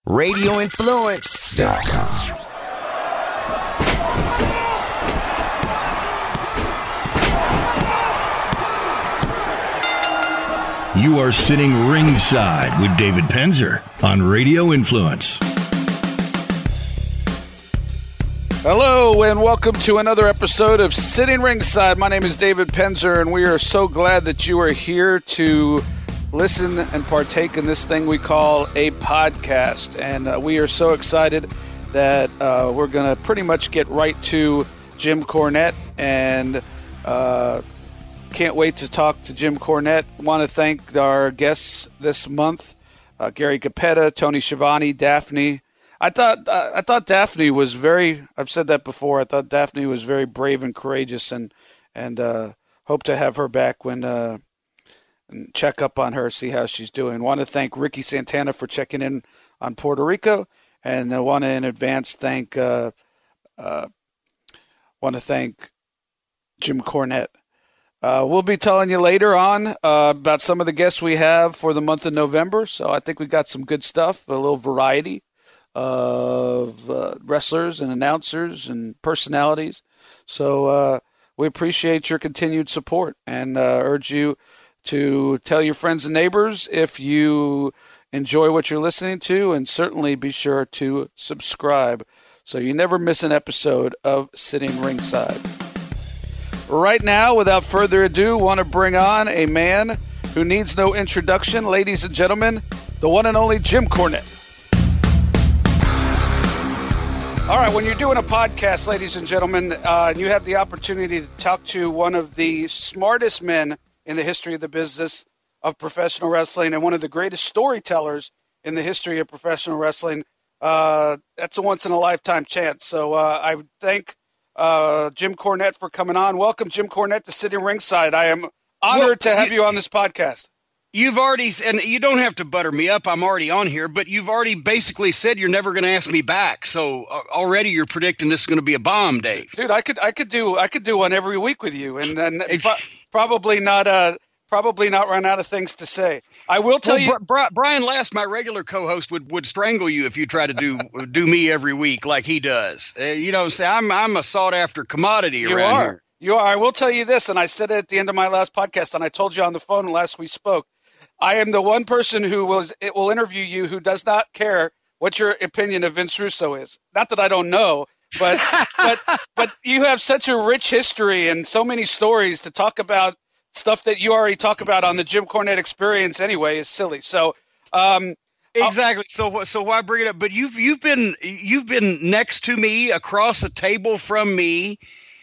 RadioInfluence.com. You are sitting ringside with David Penzer on Radio Influence. Hello and welcome to another episode of Sitting Ringside. My name is David Penzer and we are so glad that you are here to listen and partake in this thing we call a podcast. And we are so excited that we're going to pretty much get right to Jim Cornette and can't wait to talk to Jim Cornette. Want to thank our guests this month, Gary Capetta, Tony Schiavone, Daphne. I thought Daphne was very, I've said that before, I thought Daphne was very brave and courageous and hope to have her back when and check up on her, see how she's doing. Want to thank Ricky Santana for checking in on Puerto Rico, and I want to in advance thank Jim Cornette. We'll be telling you later on about some of the guests we have for the month of November, so I think we got some good stuff, a little variety of wrestlers and announcers and personalities. So we appreciate your continued support and urge you to tell your friends and neighbors if you enjoy what you're listening to, and certainly be sure to subscribe so you never miss an episode of Sitting Ringside. Right now, without further ado, want to bring on a man who needs no introduction. Ladies and gentlemen, the one and only Jim Cornette. All right, when you're doing a podcast, ladies and gentlemen, and you have the opportunity to talk to one of the smartest men in the history of the business of professional wrestling and one of the greatest storytellers in the history of professional wrestling, that's a once-in-a-lifetime chance. So I thank Jim Cornette for coming on. Welcome, Jim Cornette, to Sitting Ringside. I am honored to have you on this podcast. You've already, and you don't have to butter me up, I'm already on here, but you've already basically said you're never going to ask me back. So already you're predicting this is going to be a bomb, Dave. Dude, I could do one every week with you, and then probably not run out of things to say. I will tell you, Brian Last, my regular co-host, would strangle you if you try to do me every week like he does. Say I'm a sought after commodity around here. You are. I will tell you this, and I said it at the end of my last podcast, and I told you on the phone last we spoke. I am the one person who will interview you who does not care what your opinion of Vince Russo is. Not that I don't know, but but you have such a rich history and so many stories to talk about. Stuff that you already talk about on the Jim Cornette Experience anyway is silly. So exactly. So why bring it up? But you've been next to me, across a table from me,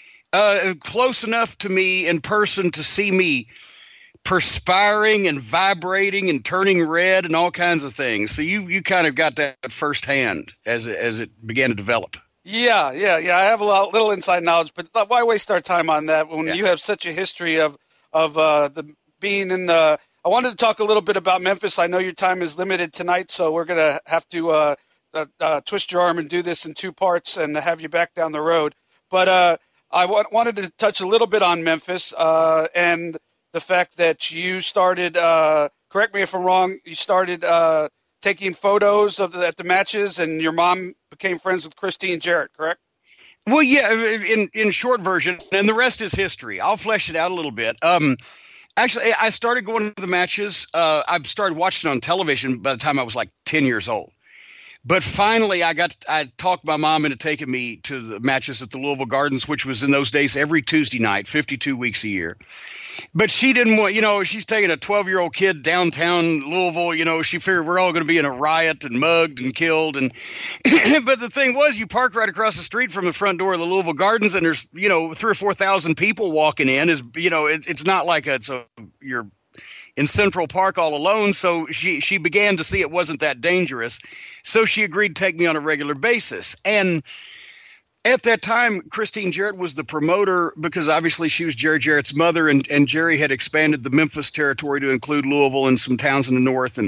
close enough to me in person to see me perspiring and vibrating and turning red and all kinds of things. So you kind of got that firsthand as it began to develop. Yeah. I have a little inside knowledge, but why waste our time on that when you have such a history of the being in the. I wanted to talk a little bit about Memphis. I know your time is limited tonight, so we're going to have to twist your arm and do this in two parts and have you back down the road. But I wanted to touch a little bit on Memphis and the fact that you started, correct me if I'm wrong, you started taking photos at the matches, and your mom became friends with Christine Jarrett, correct? Well, yeah, in short version, and the rest is history. I'll flesh it out a little bit. Actually, I started going to the matches. I started watching on television by the time I was like 10 years old. But finally, I talked my mom into taking me to the matches at the Louisville Gardens, which was in those days every Tuesday night, 52 weeks a year. But she didn't want, she's taking a 12-year-old kid downtown Louisville. She figured we're all going to be in a riot and mugged and killed. And but the thing was, you park right across the street from the front door of the Louisville Gardens, and there's 3,000 or 4,000 people walking in. It's not like you're in Central Park all alone. So she began to see it wasn't that dangerous. So she agreed to take me on a regular basis. And at that time, Christine Jarrett was the promoter because obviously she was Jerry Jarrett's mother, and Jerry had expanded the Memphis territory to include Louisville and some towns in the north.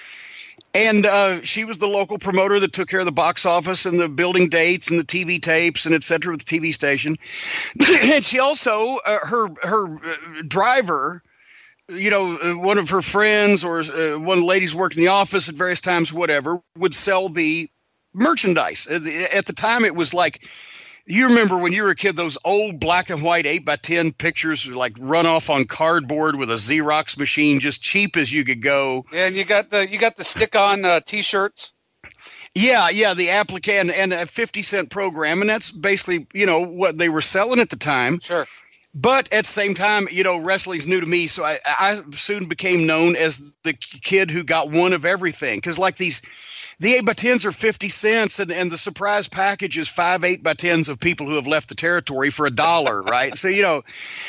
And she was the local promoter that took care of the box office and the building dates and the TV tapes and et cetera with the TV station. And she also, her driver one of her friends or one of the ladies working in the office at various times, whatever, would sell the merchandise. At the time, it was like, you remember when you were a kid, those old black and white 8x10 pictures like run off on cardboard with a Xerox machine, just cheap as you could go. Yeah, and you got the stick-on T-shirts. Yeah, the applique and a 50-cent program, and that's basically what they were selling at the time. Sure. But at the same time, wrestling's new to me, so I soon became known as the kid who got one of everything, because like the 8x10s are 50 cents, and the surprise package is 5 8x10s of people who have left the territory for $1, right? So, you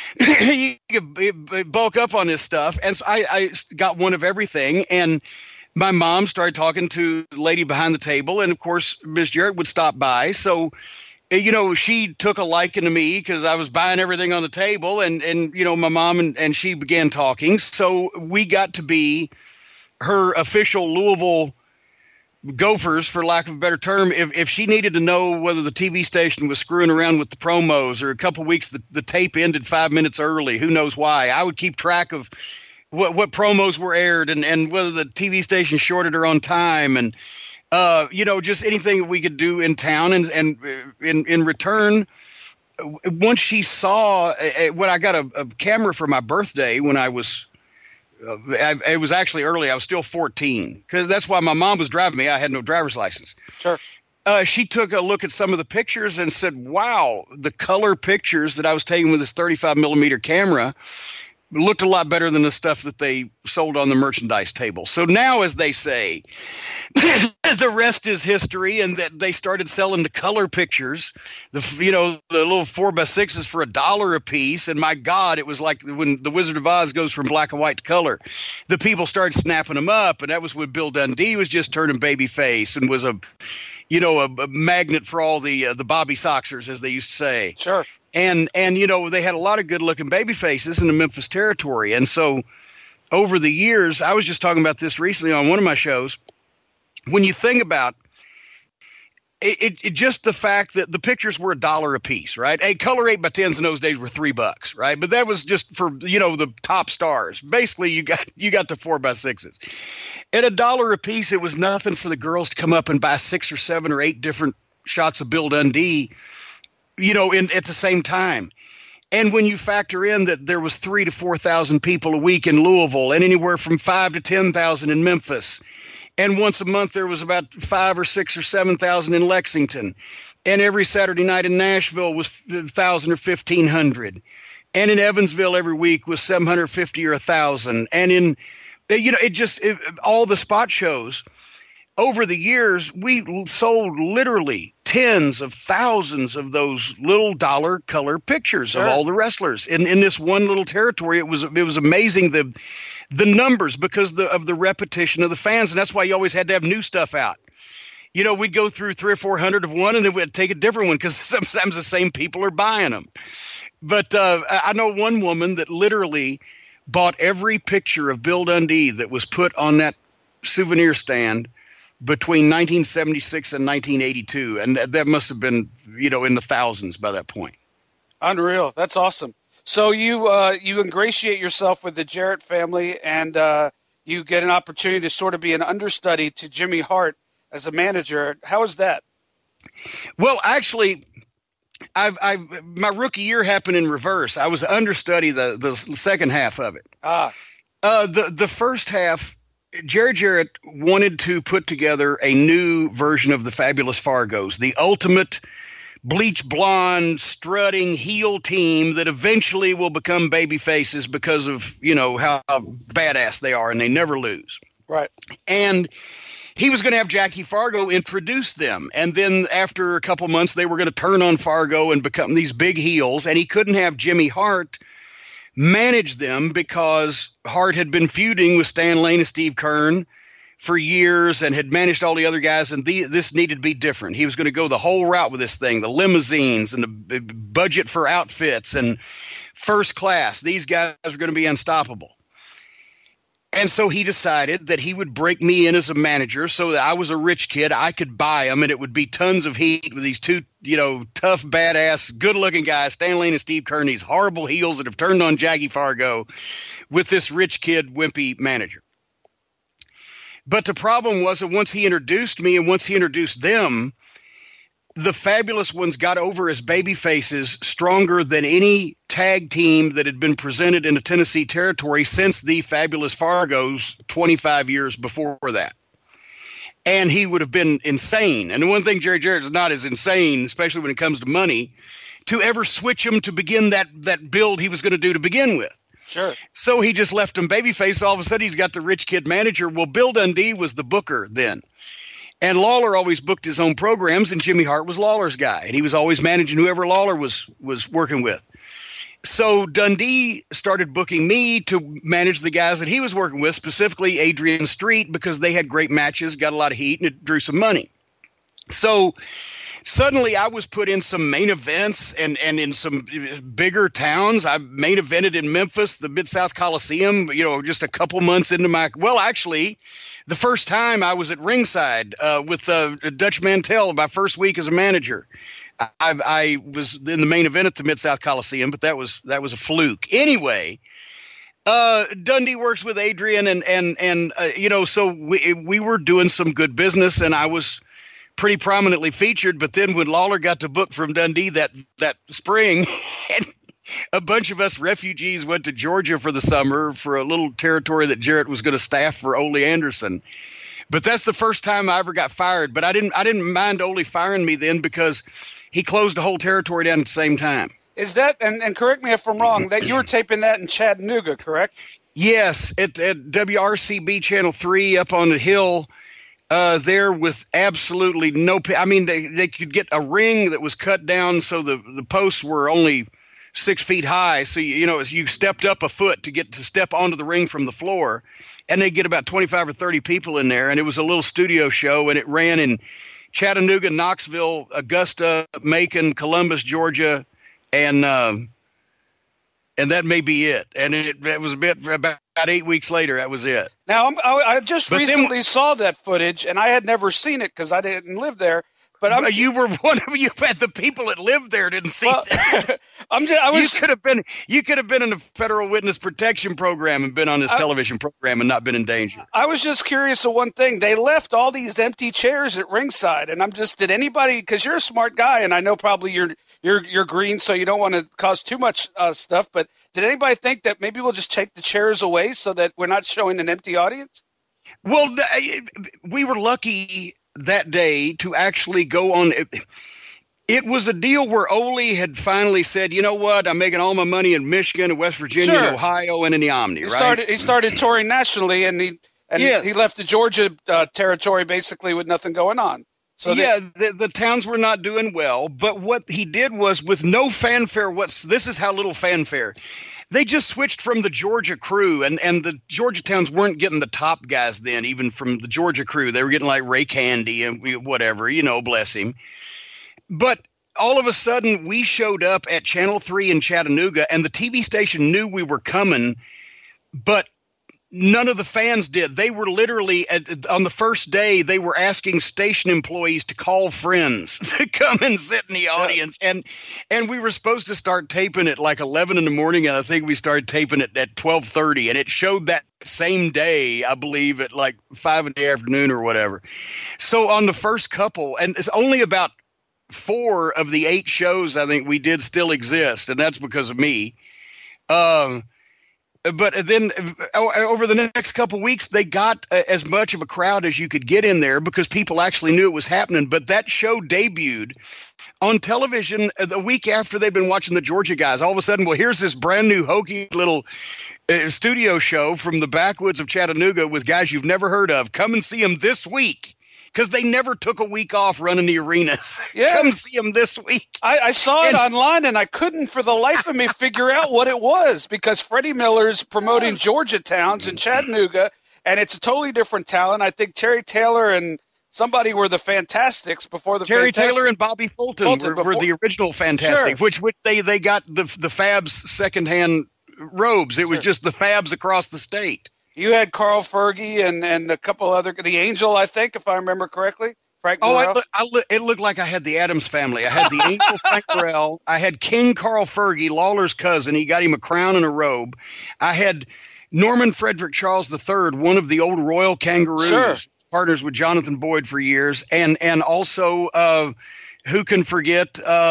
could bulk up on this stuff. And so I got one of everything, and my mom started talking to the lady behind the table, and of course, Ms. Jarrett would stop by. So, she took a liking to me because I was buying everything on the table, and my mom and she began talking. So we got to be her official Louisville Gophers, for lack of a better term. If she needed to know whether the TV station was screwing around with the promos, or a couple of weeks the tape ended 5 minutes early, who knows why, I would keep track of what promos were aired and whether the TV station shorted her on time, and just anything we could do in town. And in return, once she saw when I got a camera for my birthday when I was it was actually early. I was still 14, because that's why my mom was driving me. I had no driver's license. Sure. She took a look at some of the pictures and said, wow, the color pictures that I was taking with this 35 millimeter camera looked a lot better than the stuff that they sold on the merchandise table. So now, as they say, the rest is history, and that they started selling the color pictures, the little 4x6s for $1 a piece. And my God, it was like when the Wizard of Oz goes from black and white to color. The people started snapping them up, and that was when Bill Dundee was just turning babyface and was a magnet for all the Bobby Soxers, as they used to say. Sure. And they had a lot of good-looking baby faces in the Memphis territory. And so over the years, I was just talking about this recently on one of my shows, when you think about it just the fact that the pictures were $1 a piece, right? A color 8x10s in those days were $3, right? But that was just for, the top stars. Basically, you got the 4x6s. At $1 a piece, it was nothing for the girls to come up and buy 6 or 7 or 8 different shots of Bill Dundee, at the same time. And when you factor in that there was 3,000 to 4,000 people a week in Louisville, and anywhere from 5,000 to 10,000 in Memphis, and once a month there was about 5,000 or 6,000 or 7,000 in Lexington, and every Saturday night in Nashville was 1,000 or 1,500, and in Evansville every week was 750 or 1,000, and in all the spot shows. Over the years, we sold literally tens of thousands of those little dollar color pictures of all the wrestlers in this one little territory. It was amazing the numbers, because of the repetition of the fans, and that's why you always had to have new stuff out. We'd go through 300 or 400 of one, and then we'd take a different one, because sometimes the same people are buying them. But I know one woman that literally bought every picture of Bill Dundee that was put on that souvenir stand between 1976 and 1982, and that must have been, in the thousands by that point. Unreal. That's awesome. So you ingratiate yourself with the Jarrett family, and you get an opportunity to sort of be an understudy to Jimmy Hart as a manager. How is that? Well, actually, my rookie year happened in reverse. I was understudy the second half of it. The first half, Jerry Jarrett wanted to put together a new version of the Fabulous Fargos, the ultimate bleach blonde, strutting heel team that eventually will become baby faces because of, how badass they are, and they never lose. Right. And he was going to have Jackie Fargo introduce them. And then after a couple months, they were going to turn on Fargo and become these big heels. And he couldn't have Jimmy Hart manage them because Hart had been feuding with Stan Lane and Steve Keirn for years and had managed all the other guys, and this needed to be different. He was going to go the whole route with this thing, the limousines and the budget for outfits and first class. These guys are going to be unstoppable. And so he decided that he would break me in as a manager so that I was a rich kid. I could buy him, and it would be tons of heat with these two, tough, badass, good-looking guys, Stan Lane and Steve Keirn, these horrible heels that have turned on Jackie Fargo, with this rich kid, wimpy manager. But the problem was that once he introduced me and once he introduced them, the Fabulous Ones got over as baby faces stronger than any tag team that had been presented in the Tennessee territory since the Fabulous Fargos 25 years before that. And he would have been insane. And the one thing Jerry Jarrett is not as insane, especially when it comes to money, to ever switch him to begin that build he was going to do to begin with. Sure. So he just left him babyface. All of a sudden, he's got the rich kid manager. Well, Bill Dundee was the booker then. And Lawler always booked his own programs, and Jimmy Hart was Lawler's guy. And he was always managing whoever Lawler was working with. So Dundee started booking me to manage the guys that he was working with, specifically Adrian Street, because they had great matches, got a lot of heat, and it drew some money. So suddenly I was put in some main events and in some bigger towns. I main evented in Memphis, the Mid-South Coliseum, just a couple months into actually, the first time I was at ringside with Dutch Mantell, my first week as a manager. I was in the main event at the Mid-South Coliseum, but that was a fluke. Anyway, Dundee works with Adrian and so we were doing some good business, and I was pretty prominently featured. But then when Lawler got to book from Dundee that spring, and a bunch of us refugees went to Georgia for the summer for a little territory that Jarrett was going to staff for Ole Anderson. But that's the first time I ever got fired. But I didn't mind Ole firing me then, because he closed the whole territory down at the same time. Is that, and correct me if I'm wrong, that you were taping that in Chattanooga, correct? Yes, at WRCB Channel 3 up on the hill. There with absolutely no – I mean, they could get a ring that was cut down so the posts were only 6 feet high. So, you stepped up a foot to step onto the ring from the floor, and they'd get about 25 or 30 people in there. And it was a little studio show, and it ran in Chattanooga, Knoxville, Augusta, Macon, Columbus, Georgia, and that may be it. And it was about 8 weeks later, that was it. Now, I just recently saw that footage, and I had never seen it because I didn't live there. But you were one of you. The people that lived there didn't see that. You could have been in the Federal Witness Protection Program and been on this television program and not been in danger. I was just curious of one thing. They left all these empty chairs at ringside, and did anybody? Because you're a smart guy, and I know probably you're green, so you don't want to cause too much stuff. But did anybody think that maybe we'll just take the chairs away so that we're not showing an empty audience? Well, we were lucky that day to actually go on. It was a deal where Ole had finally said, you know what, I'm making all my money in Michigan and West Virginia and Ohio and in the Omni, right? He started touring nationally, and he left the Georgia territory basically with nothing going on. So the towns were not doing well, but what he did was, with no fanfare, this is how little fanfare. They just switched from the Georgia crew, and the Georgia towns weren't getting the top guys then, even from the Georgia crew. They were getting like Ray Candy and whatever, bless him. But all of a sudden, we showed up at Channel 3 in Chattanooga, and the TV station knew we were coming, but none of the fans did. They were literally, on the first day, they were asking station employees to call friends to come and sit in the audience. And we were supposed to start taping at like 11 in the morning, and I think we started taping it at 12:30. And it showed that same day, I believe, at like 5 in the afternoon or whatever. So on the first couple, and it's only about 4 of the 8 shows I think we did still exist, and that's because of me. But then over the next couple of weeks, they got as much of a crowd as you could get in there because people actually knew it was happening. But that show debuted on television the week after they'd been watching the Georgia guys. All of a sudden, well, here's this brand new hokey little studio show from the backwoods of Chattanooga with guys you've never heard of. Come and see them this week. Because they never took a week off running the arenas. Yeah. Come see them this week. I saw it online, and I couldn't for the life of me figure out what it was, because Freddie Miller's promoting Georgia towns in Chattanooga, and it's a totally different talent. I think Terry Taylor and somebody were the Fantastics before the Terry Taylor and Bobby Fulton were the original Fantastic, sure. which they got the Fabs secondhand robes. It was just the Fabs across the state. You had Carl Fergie and a couple other, the Angel, I think, if I remember correctly. Frank Morrell. It looked like I had the Addams Family. I had the Angel Frank Morrell. I had King Carl Fergie, Lawler's cousin. He got him a crown and a robe. I had Norman Frederick Charles III, one of the old Royal Kangaroos, sure. Partners with Jonathan Boyd for years, and also who can forget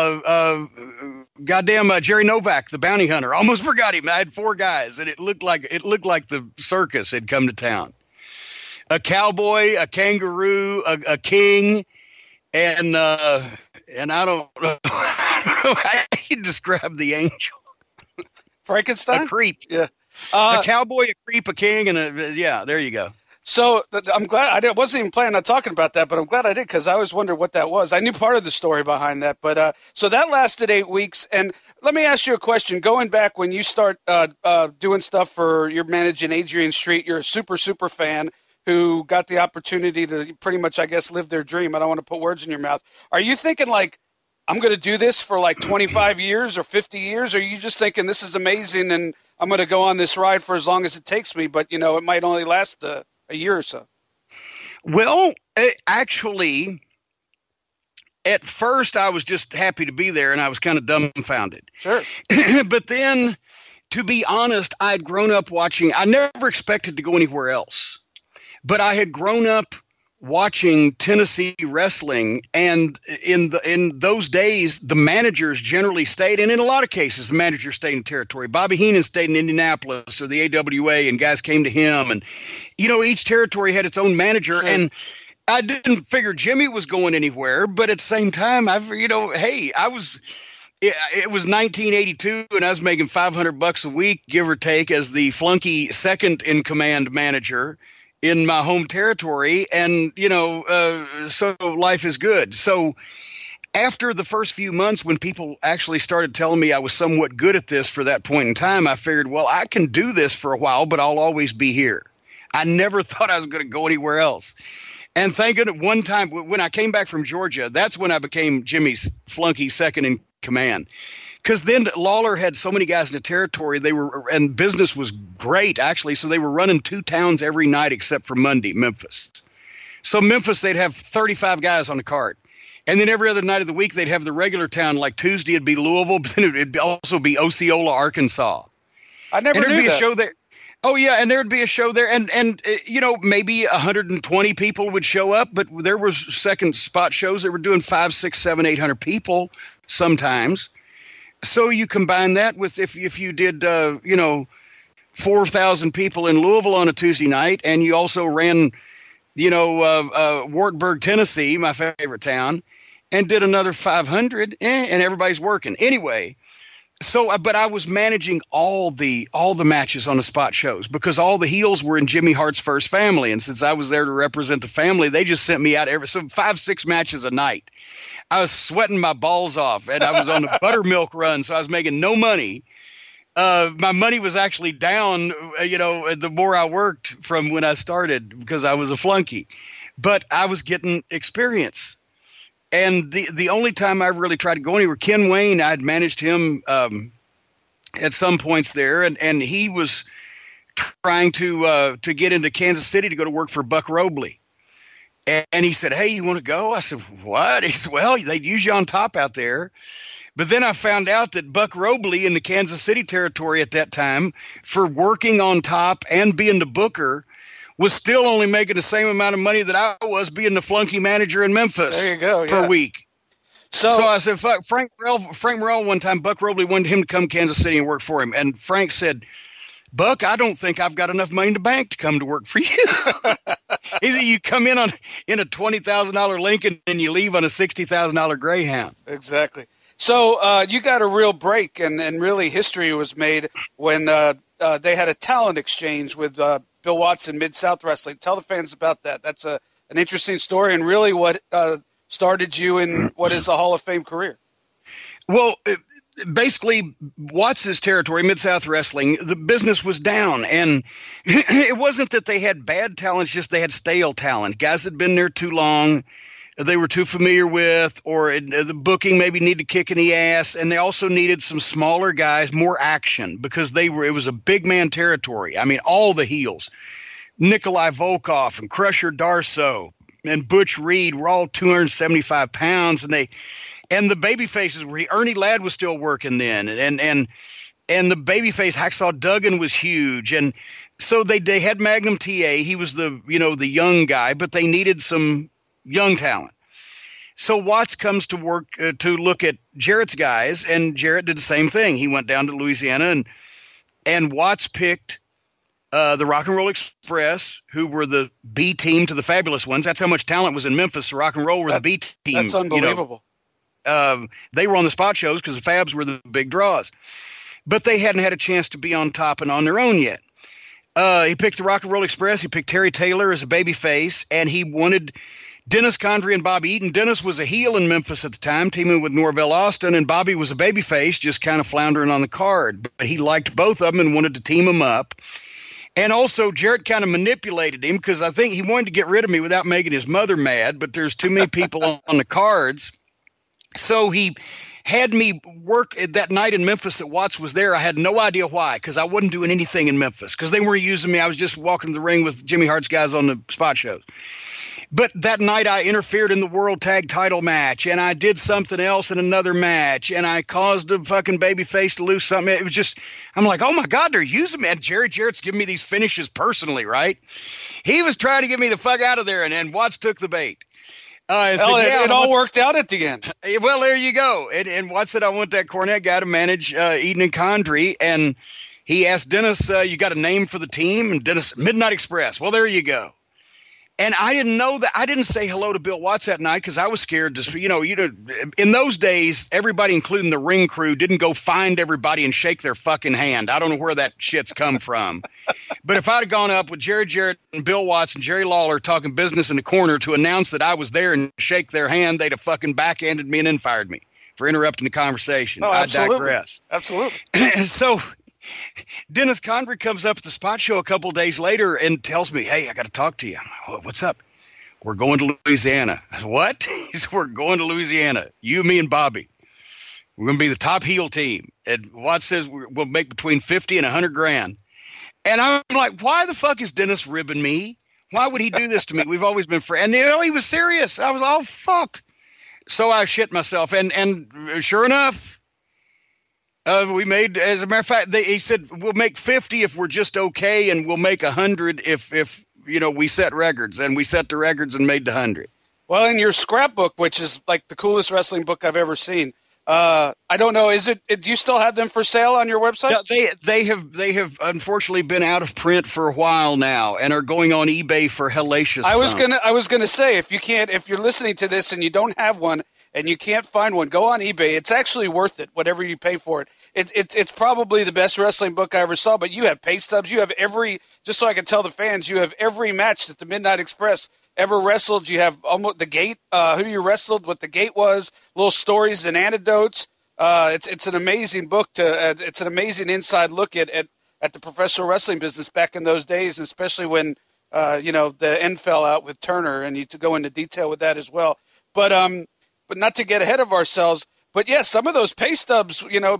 Jerry Novak, the bounty hunter. Almost forgot him. I had 4 guys, and it looked like the circus had come to town. A cowboy, a kangaroo, a king, and I don't know how you describe the Angel. Frankenstein? A creep. Yeah. A cowboy, a creep, a king, and there you go. So I'm glad I wasn't even planning on talking about that, but I'm glad I did because I always wondered what that was. I knew part of the story behind that, but so that lasted 8 weeks. And let me ask you a question. Going back when you start doing stuff you're managing Adrian Street, you're a super fan who got the opportunity to pretty much, I guess, live their dream. I don't want to put words in your mouth. Are you thinking like, I'm going to do this for like 25 years or 50 years? Or are you just thinking this is amazing and I'm going to go on this ride for as long as it takes me, but, it might only last a year or so? Well, actually, at first I was just happy to be there and I was kind of dumbfounded. Sure. But then, to be honest, I'd grown up watching. I never expected to go anywhere else. But I had grown up watching Tennessee wrestling, and in those days, the managers generally stayed, and in a lot of cases, the managers stayed in territory. Bobby Heenan stayed in Indianapolis or the AWA, and guys came to him. And, each territory had its own manager, sure. And I didn't figure Jimmy was going anywhere, but at the same time, it was 1982, and I was making $500 a week, give or take, as the flunky second in command manager in my home territory. And, so life is good. So after the first few months, when people actually started telling me I was somewhat good at this for that point in time, I figured, well, I can do this for a while, but I'll always be here. I never thought I was going to go anywhere else. And thank goodness, one time when I came back from Georgia, that's when I became Jimmy's flunky second in command. Because then Lawler had so many guys in the territory, and business was great, actually. So they were running 2 towns every night except for Monday, Memphis. So Memphis, they'd have 35 guys on the cart. And then every other night of the week, they'd have the regular town. Like Tuesday, it'd be Louisville, but then it'd also be Osceola, Arkansas. I never knew that. There'd be a show there. Oh, yeah, and there'd be a show there. And maybe 120 people would show up, but there was second spot shows that were doing 500, 600, 700, 800 people sometimes. So you combine that with if you did, 4,000 people in Louisville on a Tuesday night, and you also ran, Wartburg, Tennessee, my favorite town, and did another 500, and everybody's working. Anyway, but I was managing all the matches on the spot shows because all the heels were in Jimmy Hart's first family. And since I was there to represent the family, they just sent me out so 5-6 matches a night. I was sweating my balls off, and I was on a buttermilk run, so I was making no money. My money was actually down, the more I worked from when I started because I was a flunky. But I was getting experience. And the only time I really tried to go anywhere, Ken Wayne, I'd managed him at some points there, and he was trying to get into Kansas City to go to work for Buck Robley. And he said, "Hey, you want to go?" I said, "What?" He said, "Well, they'd use you on top out there." But then I found out that Buck Robley in the Kansas City territory at that time, for working on top and being the booker, was still only making the same amount of money that I was being the flunky manager in Memphis. There you go, per week. So I said, "Fuck, Frank Morrell." One time, Buck Robley wanted him to come to Kansas City and work for him, and Frank said, "Buck, I don't think I've got enough money in the bank to come to work for you." He said, "You come in a $20,000 Lincoln and you leave on a $60,000 Greyhound." Exactly. So you got a real break, and really history was made when they had a talent exchange with Bill Watson, Mid-South Wrestling. Tell the fans about that. That's an interesting story, and really what started you in what is a Hall of Fame career. Well, basically, Watts's territory, Mid-South Wrestling, the business was down. And it wasn't that they had bad talent, it's just they had stale talent. Guys had been there too long. they were too familiar with, or the booking maybe needed to kick in the ass. And they also needed some smaller guys, more action, because it was a big man territory. I mean, all the heels, Nikolai Volkov and Crusher Darsow and Butch Reed were all 275 pounds. And the baby faces were, Ernie Ladd was still working then. And the babyface Hacksaw Duggan was huge. And so they had Magnum TA. He was the young guy, but they needed some young talent. So Watts comes to work to look at Jarrett's guys, and Jarrett did the same thing. He went down to Louisiana, and Watts picked the Rock and Roll Express, who were the B team to the Fabulous Ones. That's how much talent was in Memphis. The Rock and Roll were the B team. That's unbelievable. They were on the spot shows because the Fabs were the big draws. But they hadn't had a chance to be on top and on their own yet. He picked the Rock and Roll Express. He picked Terry Taylor as a baby face, and he wanted Dennis Condrey and Bobby Eaton. Dennis was a heel in Memphis at the time, teaming with Norvell Austin, and Bobby was a baby face, just kind of floundering on the card. But he liked both of them and wanted to team them up. And also, Jarrett kind of manipulated him because I think he wanted to get rid of me without making his mother mad, but there's too many people on the cards. So he had me work that night in Memphis that Watts was there. I had no idea why, because I wasn't doing anything in Memphis, because they weren't using me. I was just walking the ring with Jimmy Hart's guys on the spot shows. But that night I interfered in the World Tag Title match, and I did something else in another match, and I caused a fucking babyface to lose something. It was just, I'm like, oh my God, they're using me. And Jarrett's giving me these finishes personally, right? He was trying to get me the fuck out of there, and Watts took the bait. It all worked out at the end. Well, there you go. And Watts said, I want that Cornette guy to manage Eaton and Condrey. And he asked Dennis, you got a name for the team? And Dennis, Midnight Express. Well, there you go. And I didn't know that. I didn't say hello to Bill Watts that night because I was scared to, in those days, everybody, including the ring crew, didn't go find everybody and shake their fucking hand. I don't know where that shit's come from. But if I'd have gone up with Jerry Jarrett and Bill Watts and Jerry Lawler talking business in the corner to announce that I was there and shake their hand, they'd have fucking backhanded me and then fired me for interrupting the conversation. Oh, I digress. Absolutely. So Dennis Condrey comes up at the spot show a couple of days later and tells me, hey, I got to talk to you. I'm like, what's up? We're going to Louisiana. I said, what? He said, we're going to Louisiana. You, me, and Bobby. We're going to be the top heel team. And Watts says we'll make between 50 and 100 grand. And I'm like, why the fuck is Dennis ribbing me? Why would he do this to me? We've always been friends. And he was serious. I was, oh, fuck. So I shit myself. And sure enough, we made, as a matter of fact, he said, we'll make 50 if we're just okay, and we'll make 100 if we set records. And we set the records and made the 100. Well, in your scrapbook, which is like the coolest wrestling book I've ever seen, I don't know, do you still have them for sale on your website? No, they have unfortunately been out of print for a while now and are going on eBay for hellacious sum. I was gonna say, if you're listening to this and you don't have one and you can't find one, go on eBay. It's actually worth it, whatever you pay for it. It's probably the best wrestling book I ever saw, but you have pay stubs, you have just so I can tell the fans, you have every match that the Midnight Express ever wrestled. You have almost the gate, who you wrestled, what the gate was, little stories and anecdotes. It's an amazing book it's an amazing inside look at the professional wrestling business back in those days, especially when the end fell out with Turner, and you to go into detail with that as well. But not to get ahead of ourselves. But yeah, some of those pay stubs,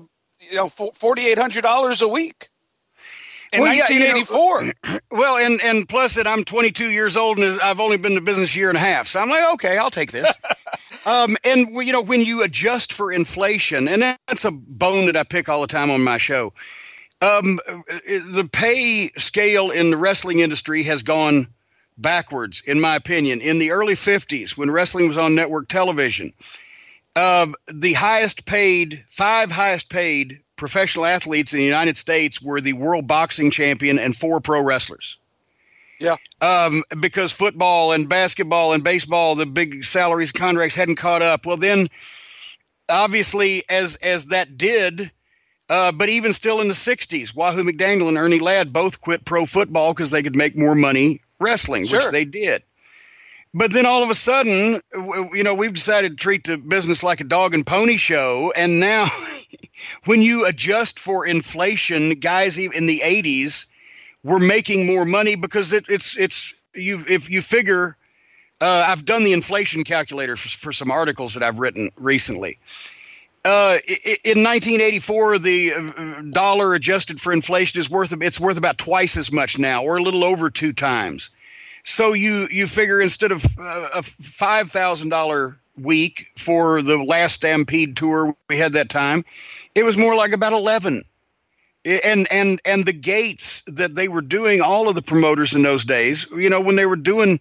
$4,800 a week. In 1984. Well, and plus that I'm 22 years old and I've only been in the business a year and a half. So I'm like, okay, I'll take this. And when you adjust for inflation, and that's a bone that I pick all the time on my show, the pay scale in the wrestling industry has gone backwards, in my opinion. In the early 50s, when wrestling was on network television, the five highest paid professional athletes in the United States were the world boxing champion and 4 pro wrestlers. Yeah. Because football and basketball and baseball, the big salaries contracts hadn't caught up. Well, then obviously as that did, but even still in the 60s, Wahoo McDaniel and Ernie Ladd both quit pro football because they could make more money wrestling, sure, which they did. But then all of a sudden, we've decided to treat the business like a dog and pony show. And now when you adjust for inflation, guys in the 80s were making more money because if you figure I've done the inflation calculator for some articles that I've written recently. In 1984, the dollar adjusted for inflation is worth about twice as much now, or a little over 2 times. So you figure instead of a $5,000 week for the last Stampede tour we had that time, it was more like about 11. And the gates that they were doing, all of the promoters in those days, when they were doing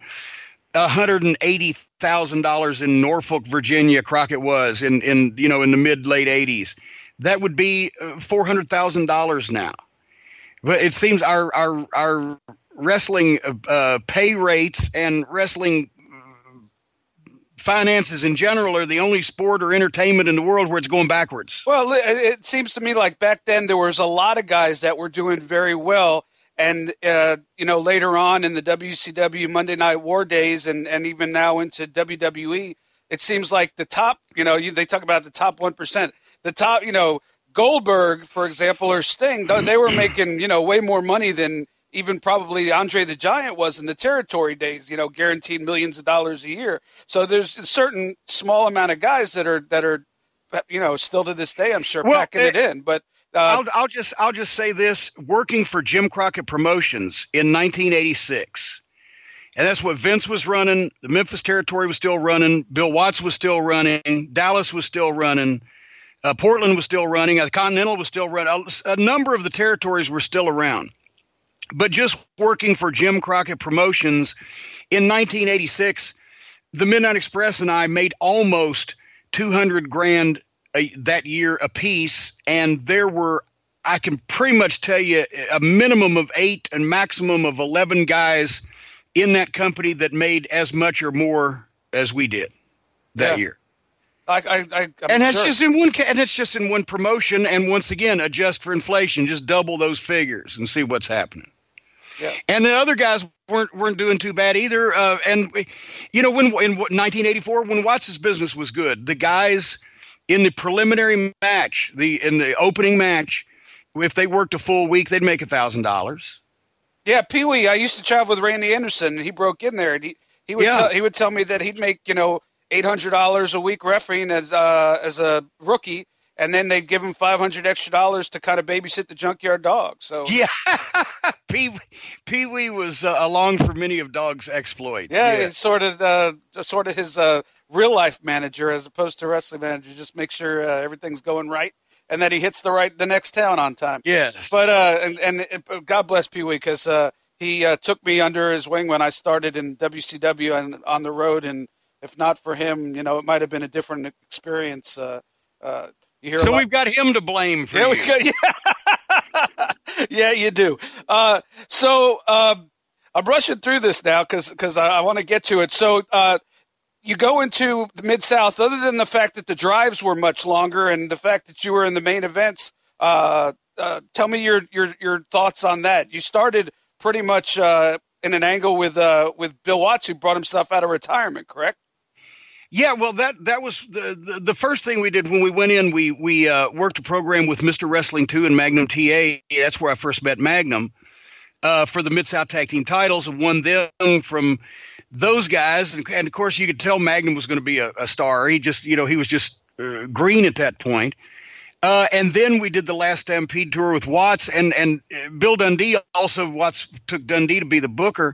$180,000 in Norfolk, Virginia, Crockett was in the mid late 80s, that would be $400,000 now. But it seems our wrestling pay rates and wrestling finances in general are the only sport or entertainment in the world where it's going backwards. Well, it seems to me like back then there was a lot of guys that were doing very well. And, later on in the WCW Monday Night War days and even now into WWE, it seems like the top, they talk about the top 1%. The top, Goldberg, for example, or Sting, they were making, way more money than even probably Andre the Giant was in the territory days, guaranteed millions of dollars a year. So there's a certain small amount of guys that are still to this day, I'm sure, packing it in. But I'll just say this: working for Jim Crockett Promotions in 1986, and that's what Vince was running. The Memphis territory was still running. Bill Watts was still running. Dallas was still running. Portland was still running. The Continental was still running. A number of the territories were still around. But just working for Jim Crockett Promotions in 1986, the Midnight Express and I made almost $200,000 that year a piece, and there were, I can pretty much tell you, a minimum of 8 and maximum of 11 guys in that company that made as much or more as we did that year. It's just in one promotion, and once again, adjust for inflation, just double those figures and see what's happening. Yeah. And the other guys weren't doing too bad either. When in 1984, when Watts' business was good, the guys in the preliminary match, in the opening match, if they worked a full week, they'd make $1,000. Yeah, Pee Wee. I used to travel with Randy Anderson, and he broke in there, and he would tell me that he'd make $800 a week refereeing as a rookie. And then they'd give him $500 extra to kind of babysit the junkyard dog. So yeah, Pee Wee was along for many of Dog's exploits. Yeah, it's sort of his real life manager as opposed to wrestling manager. Just make sure everything's going right and that he hits the next town on time. Yes, but God bless Pee Wee because he took me under his wing when I started in WCW and on the road. And if not for him, it might have been a different experience. We've got him to blame for you. Yeah, you do. So I'm rushing through this now because I want to get to it. So you go into the Mid-South, other than the fact that the drives were much longer and the fact that you were in the main events, tell me your thoughts on that. You started pretty much in an angle with Bill Watts, who brought himself out of retirement, correct? Yeah, well, that was the first thing we did when we went in. We worked a program with Mr. Wrestling 2 and Magnum TA. That's where I first met Magnum for the Mid-South Tag Team titles and won them from those guys. And of course, you could tell Magnum was going to be a star. He just, he was just green at that point. And then we did the last Stampede tour with Watts and Bill Dundee. Also, Watts took Dundee to be the booker.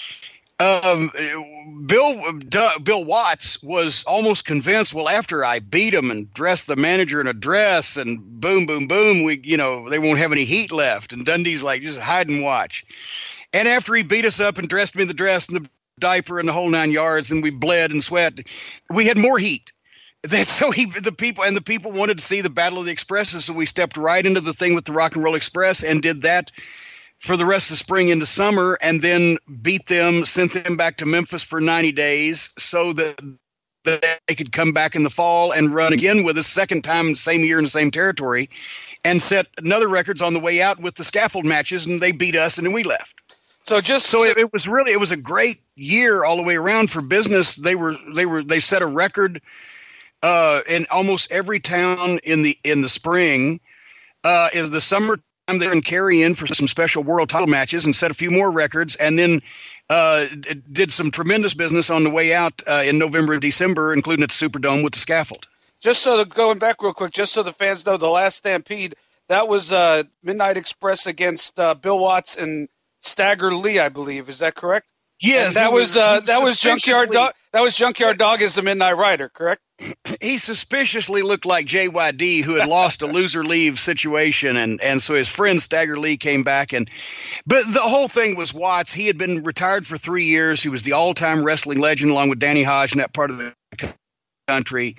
Bill Watts was almost convinced, well, after I beat him and dressed the manager in a dress and boom, boom, boom, they won't have any heat left. And Dundee's like, just hide and watch. And after he beat us up and dressed me in the dress and the diaper and the whole 9 yards and we bled and sweat, we had more heat. The people wanted to see the Battle of the Expresses. So we stepped right into the thing with the Rock and Roll Express and did that for the rest of spring into summer, and then beat them, sent them back to Memphis for 90 days so that they could come back in the fall and run again with us, second time in the same year in the same territory, and set another records on the way out with the scaffold matches, and they beat us, and then we left. It was a great year all the way around for business. They set a record in almost every town in the spring. In the summer, they're in Cary in for some special world title matches and set a few more records. And then did some tremendous business on the way out in November and December, including at the Superdome with the scaffold. Just so going back real quick, just so the fans know, the last Stampede, that was Midnight Express against Bill Watts and Stagger Lee, I believe. Is that correct? Yes, and that was Junkyard Dog. That was Junkyard Dog as the Midnight Rider, correct? He suspiciously looked like JYD, who had lost a loser leave situation, and so his friend Stagger Lee came back, but the whole thing was Watts. He had been retired for 3 years. He was the all-time wrestling legend, along with Danny Hodge in that part of the country.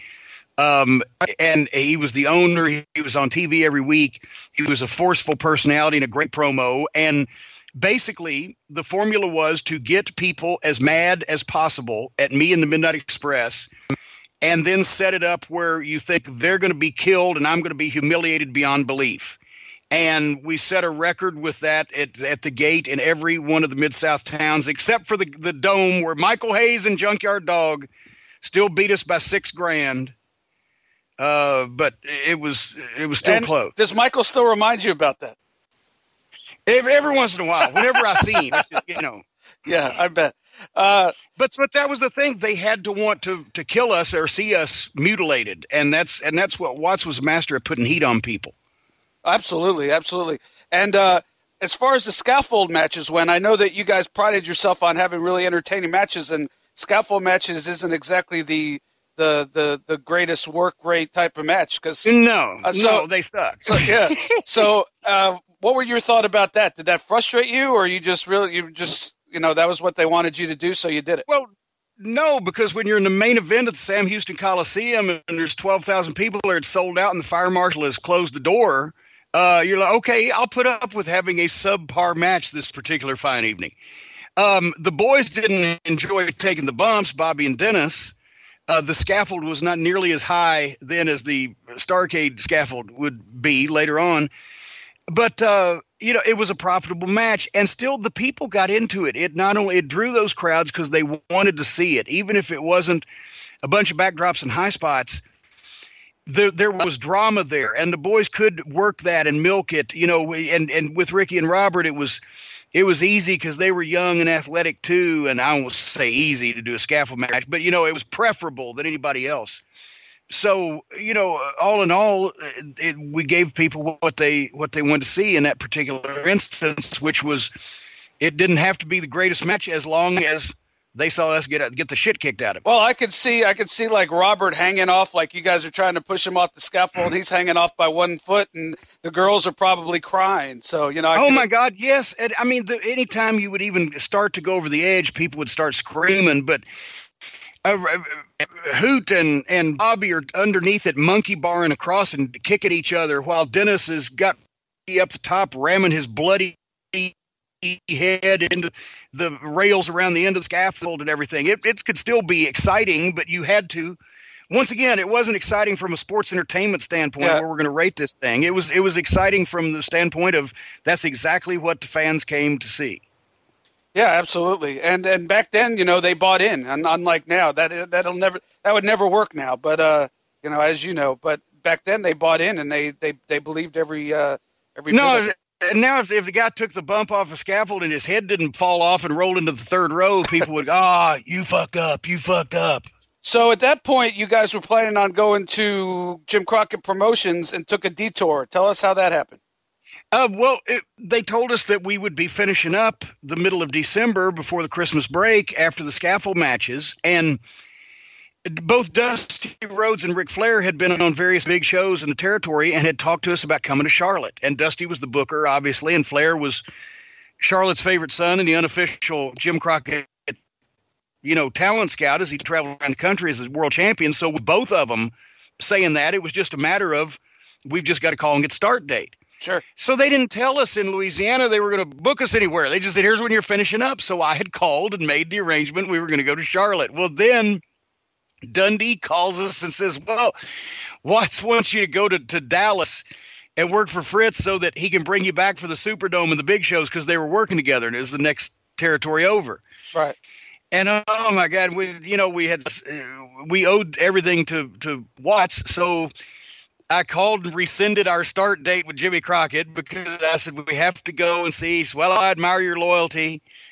And he was the owner. He was on TV every week. He was a forceful personality and a great promo. And basically, the formula was to get people as mad as possible at me and the Midnight Express, and then set it up where you think they're going to be killed and I'm going to be humiliated beyond belief. And we set a record with that at the gate in every one of the Mid-South towns, except for the Dome, where Michael Hayes and Junkyard Dog still beat us by $6,000. But it was still close. Does Michael still remind you about that? Every once in a while, whenever I see him, it's just, Yeah, I bet. But that was the thing. They had to want to kill us or see us mutilated, and that's what Watts was a master of, putting heat on people. Absolutely, absolutely. And as far as the scaffold matches went, I know that you guys prided yourself on having really entertaining matches, and scaffold matches isn't exactly the greatest work rate type of match. No, they suck. So what were your thoughts about that? Did that frustrate you, or that was what they wanted you to do, so you did it? Well, no, because when you're in the main event at the Sam Houston Coliseum and there's 12,000 people there, it's sold out, and the fire marshal has closed the door, you're like, okay, I'll put up with having a subpar match this particular fine evening. The boys didn't enjoy taking the bumps, Bobby and Dennis. The scaffold was not nearly as high then as the Starrcade scaffold would be later on. But, it was a profitable match, and still the people got into it. It drew those crowds because they wanted to see it, even if it wasn't a bunch of backdrops and high spots. There was drama there, and the boys could work that and milk it, and with Ricky and Robert, it was easy because they were young and athletic too, and I won't say easy to do a scaffold match, but, it was preferable than anybody else. So, all in all, we gave people what they wanted to see in that particular instance, which was, it didn't have to be the greatest match as long as they saw us get the shit kicked out of it. Well, I could see like Robert hanging off, like you guys are trying to push him off the scaffold, and he's hanging off by 1 foot, and the girls are probably crying. So, my God, yes. And I mean, anytime you would even start to go over the edge, people would start screaming, but Hoot and Bobby are underneath it, monkey barring across and kicking each other, while Dennis has got up the top, ramming his bloody head into the rails around the end of the scaffold and everything. It could still be exciting, but you had to. Once again, it wasn't exciting from a sports entertainment standpoint where we're going to rate this thing. It was exciting from the standpoint of that's exactly what the fans came to see. Yeah, absolutely. And back then, they bought in, and unlike now, that would never work now. But as you know, but back then they bought in, and they believed every. No, now if the guy took the bump off a scaffold and his head didn't fall off and roll into the third row, people would go, you fucked up. So at that point, you guys were planning on going to Jim Crockett Promotions and took a detour. Tell us how that happened. They told us that we would be finishing up the middle of December before the Christmas break after the scaffold matches. And both Dusty Rhodes and Ric Flair had been on various big shows in the territory and had talked to us about coming to Charlotte. And Dusty was the booker, obviously, and Flair was Charlotte's favorite son and the unofficial Jim Crockett, talent scout as he traveled around the country as a world champion. So with both of them saying that, it was just a matter of we've just got to call and get start date. Sure. So they didn't tell us in Louisiana they were going to book us anywhere. They just said, here's when you're finishing up. So I had called and made the arrangement. We were going to go to Charlotte. Well, then Dundee calls us and says, well, Watts wants you to go to Dallas and work for Fritz so that he can bring you back for the Superdome and the big shows, because they were working together and it was the next territory over. Right. And oh my God, we owed everything to Watts. So I called and rescinded our start date with Jimmy Crockett because I said, we have to go and see. Well, I admire your loyalty.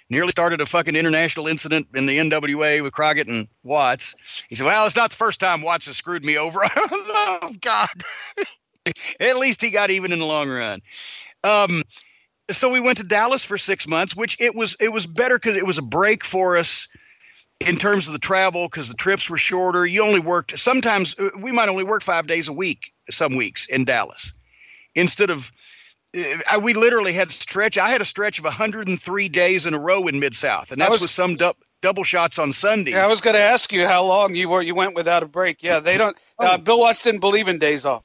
nearly started a fucking international incident in the NWA with Crockett and Watts. He said, well, it's not the first time Watts has screwed me over. Oh, God. At least he got even in the long run. So we went to Dallas for 6 months, which it was better because it was a break for us in terms of the travel, because the trips were shorter. You only worked, sometimes we might only work 5 days a week, some weeks in Dallas, instead of, we literally had I had a stretch of 103 days in a row in Mid-South, and that's with some double shots on Sundays. Yeah, I was going to ask you how long you went without a break. Yeah, they don't, Bill Watts didn't believe in days off.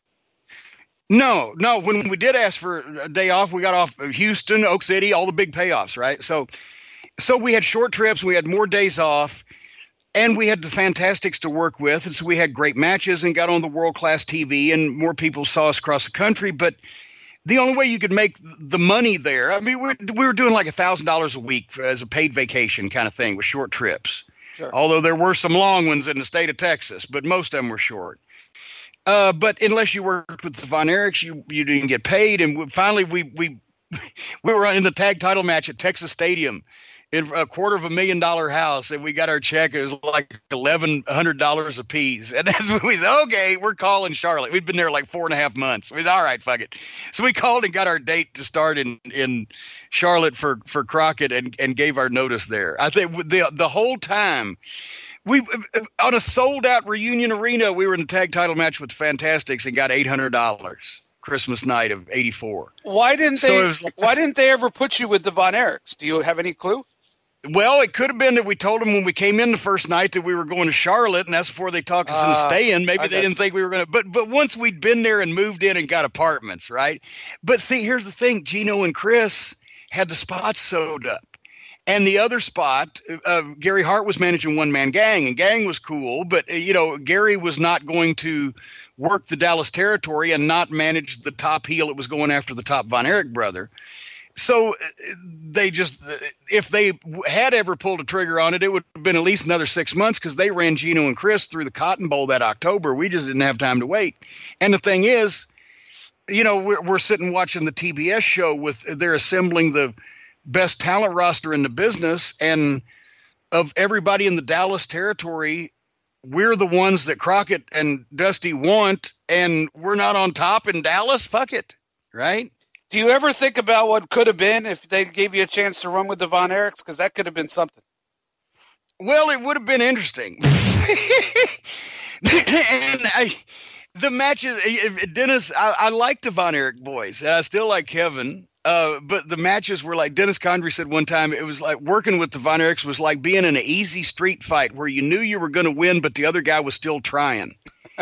No. When we did ask for a day off, we got off Houston, Oak City, all the big payoffs, right? So we had short trips, we had more days off, and we had the Fantastics to work with. And so we had great matches and got on the world-class TV, and more people saw us across the country. But the only way you could make the money there, I mean, we were doing like $1,000 a week as a paid vacation kind of thing with short trips. Sure. Although there were some long ones in the state of Texas, but most of them were short. But unless you worked with the Von Erichs, you didn't get paid. And finally, we were in the tag title match at Texas Stadium in a $250,000 house, and we got our check. It was like $1,100 a piece. And that's when we said, okay, we're calling Charlotte. We'd been there like 4.5 months. We said, all right, fuck it. So we called and got our date to start in Charlotte for Crockett and gave our notice there. I think the whole time, we on a sold-out Reunion Arena, we were in the tag title match with the Fantastics and got $800 Christmas night of '84. Why didn't they ever put you with the Von Erichs? Do you have any clue? Well, it could have been that we told them when we came in the first night that we were going to Charlotte, and that's before they talked us into staying. Maybe they didn't think we were going to. But once we'd been there and moved in and got apartments, right? But see, here's the thing: Gino and Chris had the spots sewed up. And the other spot, Gary Hart was managing One Man Gang, and Gang was cool, but Gary was not going to work the Dallas territory and not manage the top heel that was going after the top Von Erich brother. So they just, if they had ever pulled a trigger on it, it would have been at least another 6 months, because they ran Gino and Chris through the Cotton Bowl that October. We just didn't have time to wait. And the thing is, we're sitting watching the TBS show they're assembling the best talent roster in the business, and of everybody in the Dallas territory, we're the ones that Crockett and Dusty want, and we're not on top in Dallas. Fuck it, right? Do you ever think about what could have been if they gave you a chance to run with the Von Erichs? Because that could have been something. Well, it would have been interesting. And the matches, Dennis, I like the Von Erich boys, and I still like Kevin. But the matches were like Dennis Condrey said one time, it was like working with the Von Erichs was like being in an easy street fight where you knew you were going to win, but the other guy was still trying.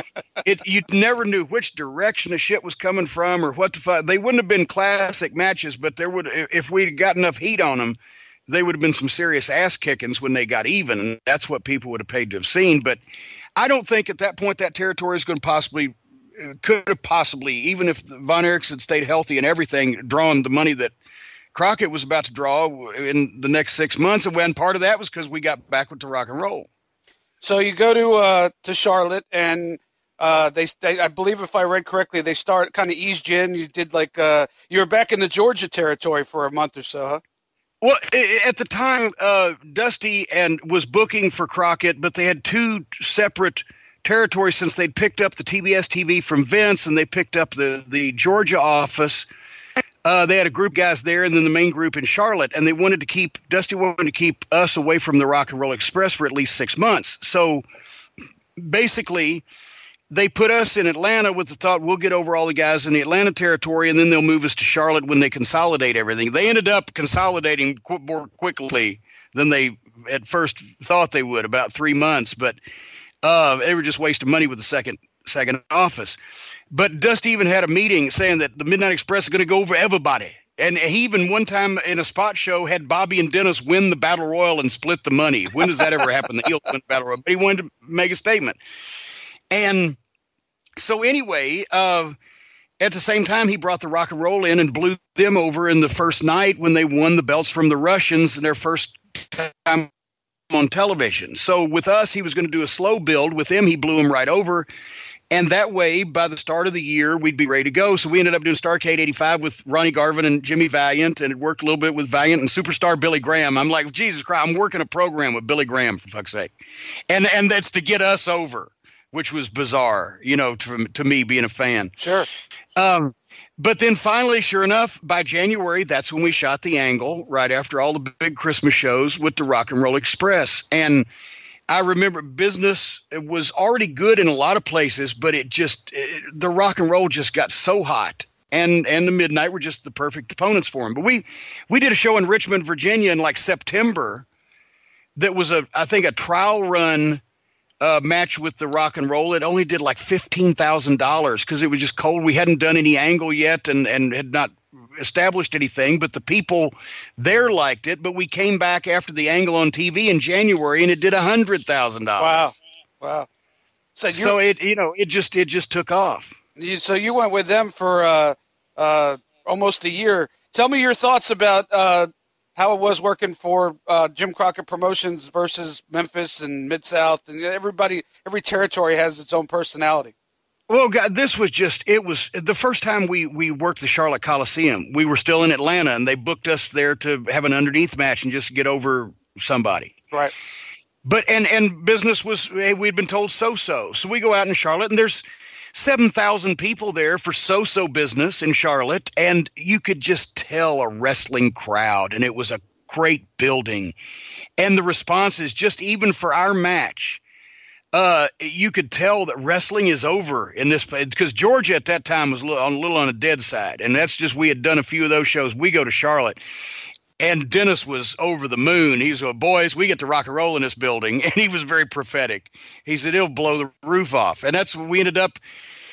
You never knew which direction the shit was coming from or what the fuck. They wouldn't have been classic matches, but if we'd got enough heat on them, they would have been some serious ass kickings when they got even. And that's what people would have paid to have seen. But I don't think at that point that territory is going to could have possibly, even if the Von Erichs had stayed healthy and everything, drawn the money that Crockett was about to draw in the next 6 months. And when part of that was because we got back to rock and roll. So you go to Charlotte, and they I believe, if I read correctly, they start kind of eased you in. You did you were back in the Georgia territory for a month or so, huh? Well, at the time, Dusty was booking for Crockett, but they had two separate territory since they'd picked up the TBS TV from Vince, and they picked up the Georgia office. They had a group of guys there, and then the main group in Charlotte, and Dusty wanted to keep us away from the Rock and Roll Express for at least 6 months. So basically, they put us in Atlanta with the thought we'll get over all the guys in the Atlanta territory, and then they'll move us to Charlotte when they consolidate everything. They ended up consolidating more quickly than they at first thought they would, about 3 months, but they were just wasting money with the second office. But Dusty even had a meeting saying that the Midnight Express is going to go over everybody. And he even one time in a spot show had Bobby and Dennis win the Battle Royal and split the money. When does that ever happen? The heel win the Battle Royal. But he wanted to make a statement. And so anyway, at the same time, he brought the Rock and Roll in and blew them over in the first night when they won the belts from the Russians in their first time on television. So with us, he was going to do a slow build. With them, he blew them right over. And that way, by the start of the year, we'd be ready to go. So we ended up doing Starrcade 85 with Ronnie Garvin and Jimmy Valiant, and it worked a little bit with Valiant and superstar Billy Graham. I'm like, Jesus Christ, I'm working a program with Billy Graham, for fuck's sake. And that's to get us over, which was bizarre, to me being a fan. Sure. But then finally, sure enough, by January, that's when we shot The Angle, right after all the big Christmas shows with the Rock and Roll Express. And I remember business was already good in a lot of places, but the rock and roll just got so hot. And the Midnight were just the perfect opponents for him. But we did a show in Richmond, Virginia in like September that was I think a trial run match with the Rock and Roll. It only did like $15,000 because it was just cold. We hadn't done any Angle yet and had not established anything, but the people there liked it. But we came back after the Angle on TV in January and it did $100,000. Wow. So it just took off. So you went with them for almost a year. Tell me your thoughts about how it was working for Jim Crockett Promotions versus Memphis and Mid-South, and every territory has its own personality. Well, God, it was the first time we worked the Charlotte Coliseum. We were still in Atlanta, and they booked us there to have an underneath match and just get over somebody. Right. But, and business was, we'd been told so-so. So we go out in Charlotte, and there's 7,000 people there for so-so business in Charlotte, and you could just tell a wrestling crowd, and it was a great building. And the responses, just even for our match, you could tell that wrestling is over in this place, because Georgia at that time was a little on the dead side, and that's just, we had done a few of those shows. We go to Charlotte, and Dennis was over the moon. He was like, boys, we get to rock and roll in this building. And he was very prophetic. He said, it'll blow the roof off. And that's when we ended up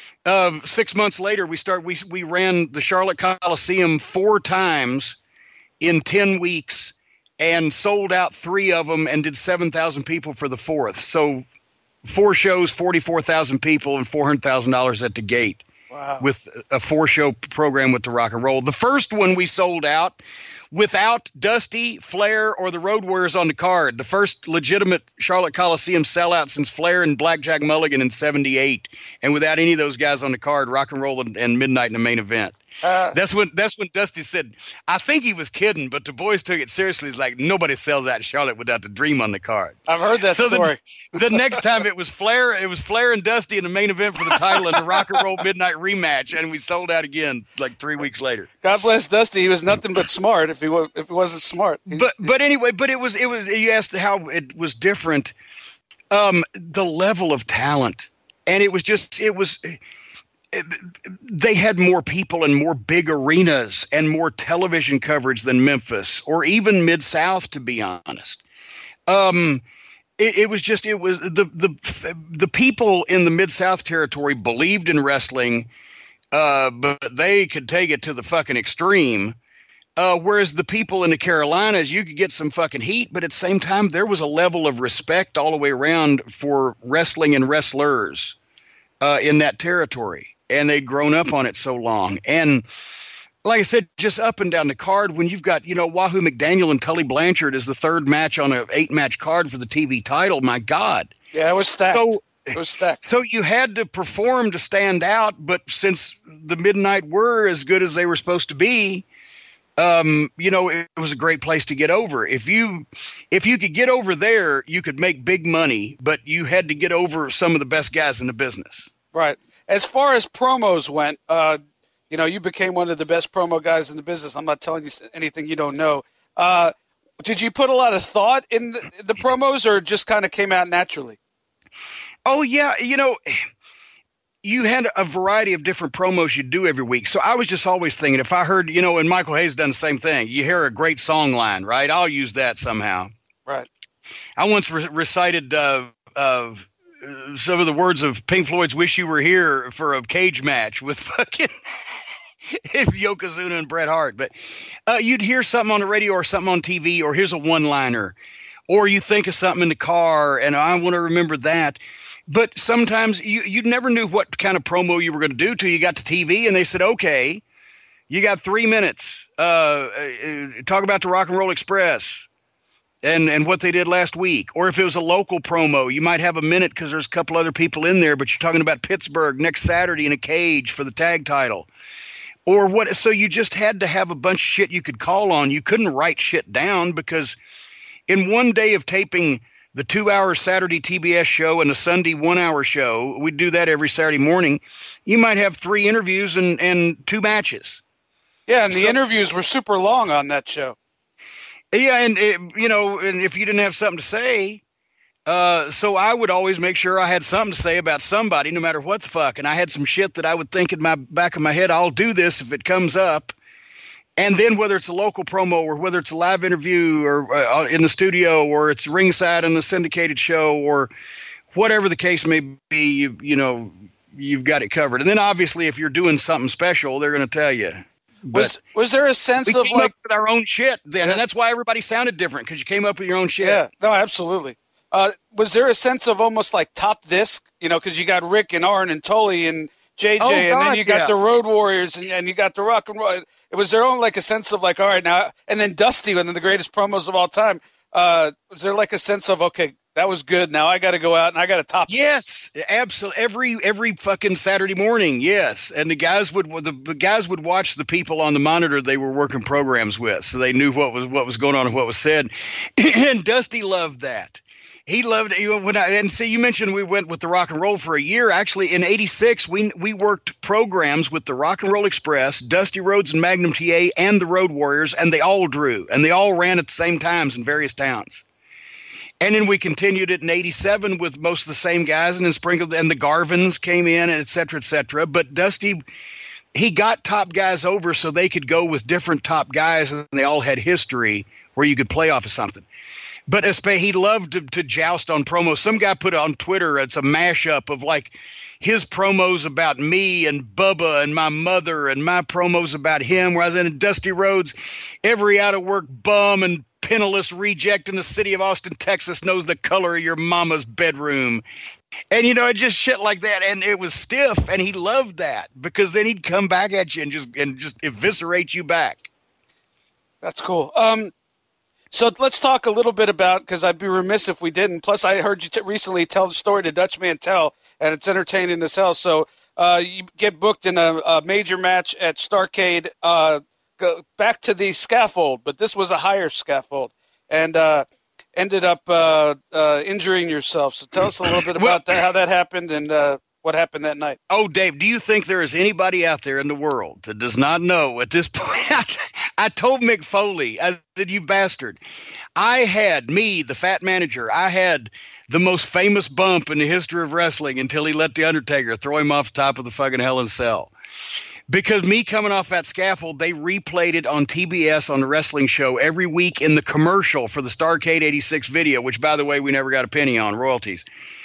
6 months later. We ran the Charlotte Coliseum 4 times in 10 weeks and sold out 3 of them and did 7,000 people for the 4th. So 4 shows, 44,000 people and $400,000 at the gate. Wow. With a 4-show program with the Rock and Roll. The first one we sold out without Dusty, Flair, or the Road Warriors on the card. The first legitimate Charlotte Coliseum sellout since Flair and Blackjack Mulligan in 78. And without any of those guys on the card, Rock and Roll and Midnight in the main event. That's when Dusty said, I think he was kidding, but the boys took it seriously. It's like, nobody sells out in Charlotte without the Dream on the card. I've heard that story. The next time it was Flair and Dusty in the main event for the title and the Rock and Roll Midnight rematch, and we sold out again like 3 weeks later. God bless Dusty. He was nothing but smart if he wasn't smart. But anyway, it was you asked how it was different. The level of talent, and they had more people and more big arenas and more television coverage than Memphis or even Mid-South, to be honest. The people in the Mid-South territory believed in wrestling, but they could take it to the fucking extreme. Whereas the people in the Carolinas, you could get some fucking heat, but at the same time, there was a level of respect all the way around for wrestling and wrestlers in that territory. And they'd grown up on it so long. And like I said, just up and down the card, when you've got, Wahoo McDaniel and Tully Blanchard as the 3rd match on an 8-match card for the TV title, my God. Yeah, it was stacked. So you had to perform to stand out, but since the Midnight were as good as they were supposed to be, it was a great place to get over. If you could get over there, you could make big money, but you had to get over some of the best guys in the business. Right. As far as promos went, you became one of the best promo guys in the business. I'm not telling you anything you don't know. Did you put a lot of thought in the promos, or just kind of came out naturally? Oh, yeah. You had a variety of different promos you do every week. So I was just always thinking, if I heard, and Michael Hayes done the same thing, you hear a great song line, right? I'll use that somehow. Right. I once recited some of the words of Pink Floyd's "Wish You Were Here" for a cage match with fucking Yokozuna and Bret Hart. But you'd hear something on the radio or something on TV, or here's a one-liner, or you think of something in the car, and I want to remember that. But sometimes you never knew what kind of promo you were going to do till you got to TV, and they said, okay, you got 3 minutes. Talk about the Rock and Roll Express. and what they did last week. Or if it was a local promo, you might have a minute because there's a couple other people in there, but you're talking about Pittsburgh next Saturday in a cage for the tag title. Or what? So you just had to have a bunch of shit you could call on. You couldn't write shit down because in one day of taping the 2-hour Saturday TBS show and a Sunday 1-hour show, we'd do that every Saturday morning. You might have 3 interviews and 2 matches. Yeah, and the interviews were super long on that show. Yeah, and and if you didn't have something to say, so I would always make sure I had something to say about somebody, no matter what the fuck. And I had some shit that I would think in my back of my head, I'll do this if it comes up. And then whether it's a local promo or whether it's a live interview or in the studio or it's ringside on a syndicated show or whatever the case may be, you've got it covered. And then obviously if you're doing something special, they're going to tell you. Was there a sense we of came like up with our own shit then, and that's why everybody sounded different because you came up with your own shit. Yeah, no, absolutely. Was there a sense of almost like top disc? Because you got Rick and Arn and Tully and JJ, and then you got the Road Warriors and you got the Rock and Roll. Was there only like a sense of like, all right now, and then Dusty, one of the greatest promos of all time. Was there like a sense of okay, that was good. Now I got to go out and I got to top. Yes, absolutely. Every fucking Saturday morning. Yes, and the guys would watch the people on the monitor they were working programs with, so they knew what was going on and what was said. And Dusty loved that. He loved it. See, you mentioned we went with the Rock and Roll for a year. Actually, in '86, we worked programs with the Rock and Roll Express, Dusty Rhodes and Magnum TA, and the Road Warriors, and they all drew, and they all ran at the same times in various towns. And then we continued it in '87 with most of the same guys, and then sprinkled, and the Garvins came in, and et cetera, et cetera. But Dusty, he got top guys over so they could go with different top guys, and they all had history where you could play off of something. But he loved to joust on promos. Some guy put it on Twitter. It's a mashup of like his promos about me and Bubba and my mother and my promos about him, where I was in Dusty Rhodes, every out-of-work bum and penniless reject in the city of Austin, Texas knows the color of your mama's bedroom. And, just shit like that. And it was stiff, and he loved that because then he'd come back at you and just eviscerate you back. That's cool. So let's talk a little bit about, because I'd be remiss if we didn't. Plus, I heard you recently tell the story to Dutch Mantel, and it's entertaining as hell. So you get booked in a major match at Starrcade, go back to the scaffold, but this was a higher scaffold, and ended up injuring yourself. So tell us a little bit about that, how that happened, and what happened that night. Oh, Dave, do you think there is anybody out there in the world that does not know at this point? I told Mick Foley, I said, you bastard. The fat manager, I had the most famous bump in the history of wrestling until he let The Undertaker throw him off the top of the fucking Hell in a Cell. Because me coming off that scaffold, they replayed it on TBS on the wrestling show every week in the commercial for the Starrcade 86 video, which, by the way, we never got a penny on, royalties.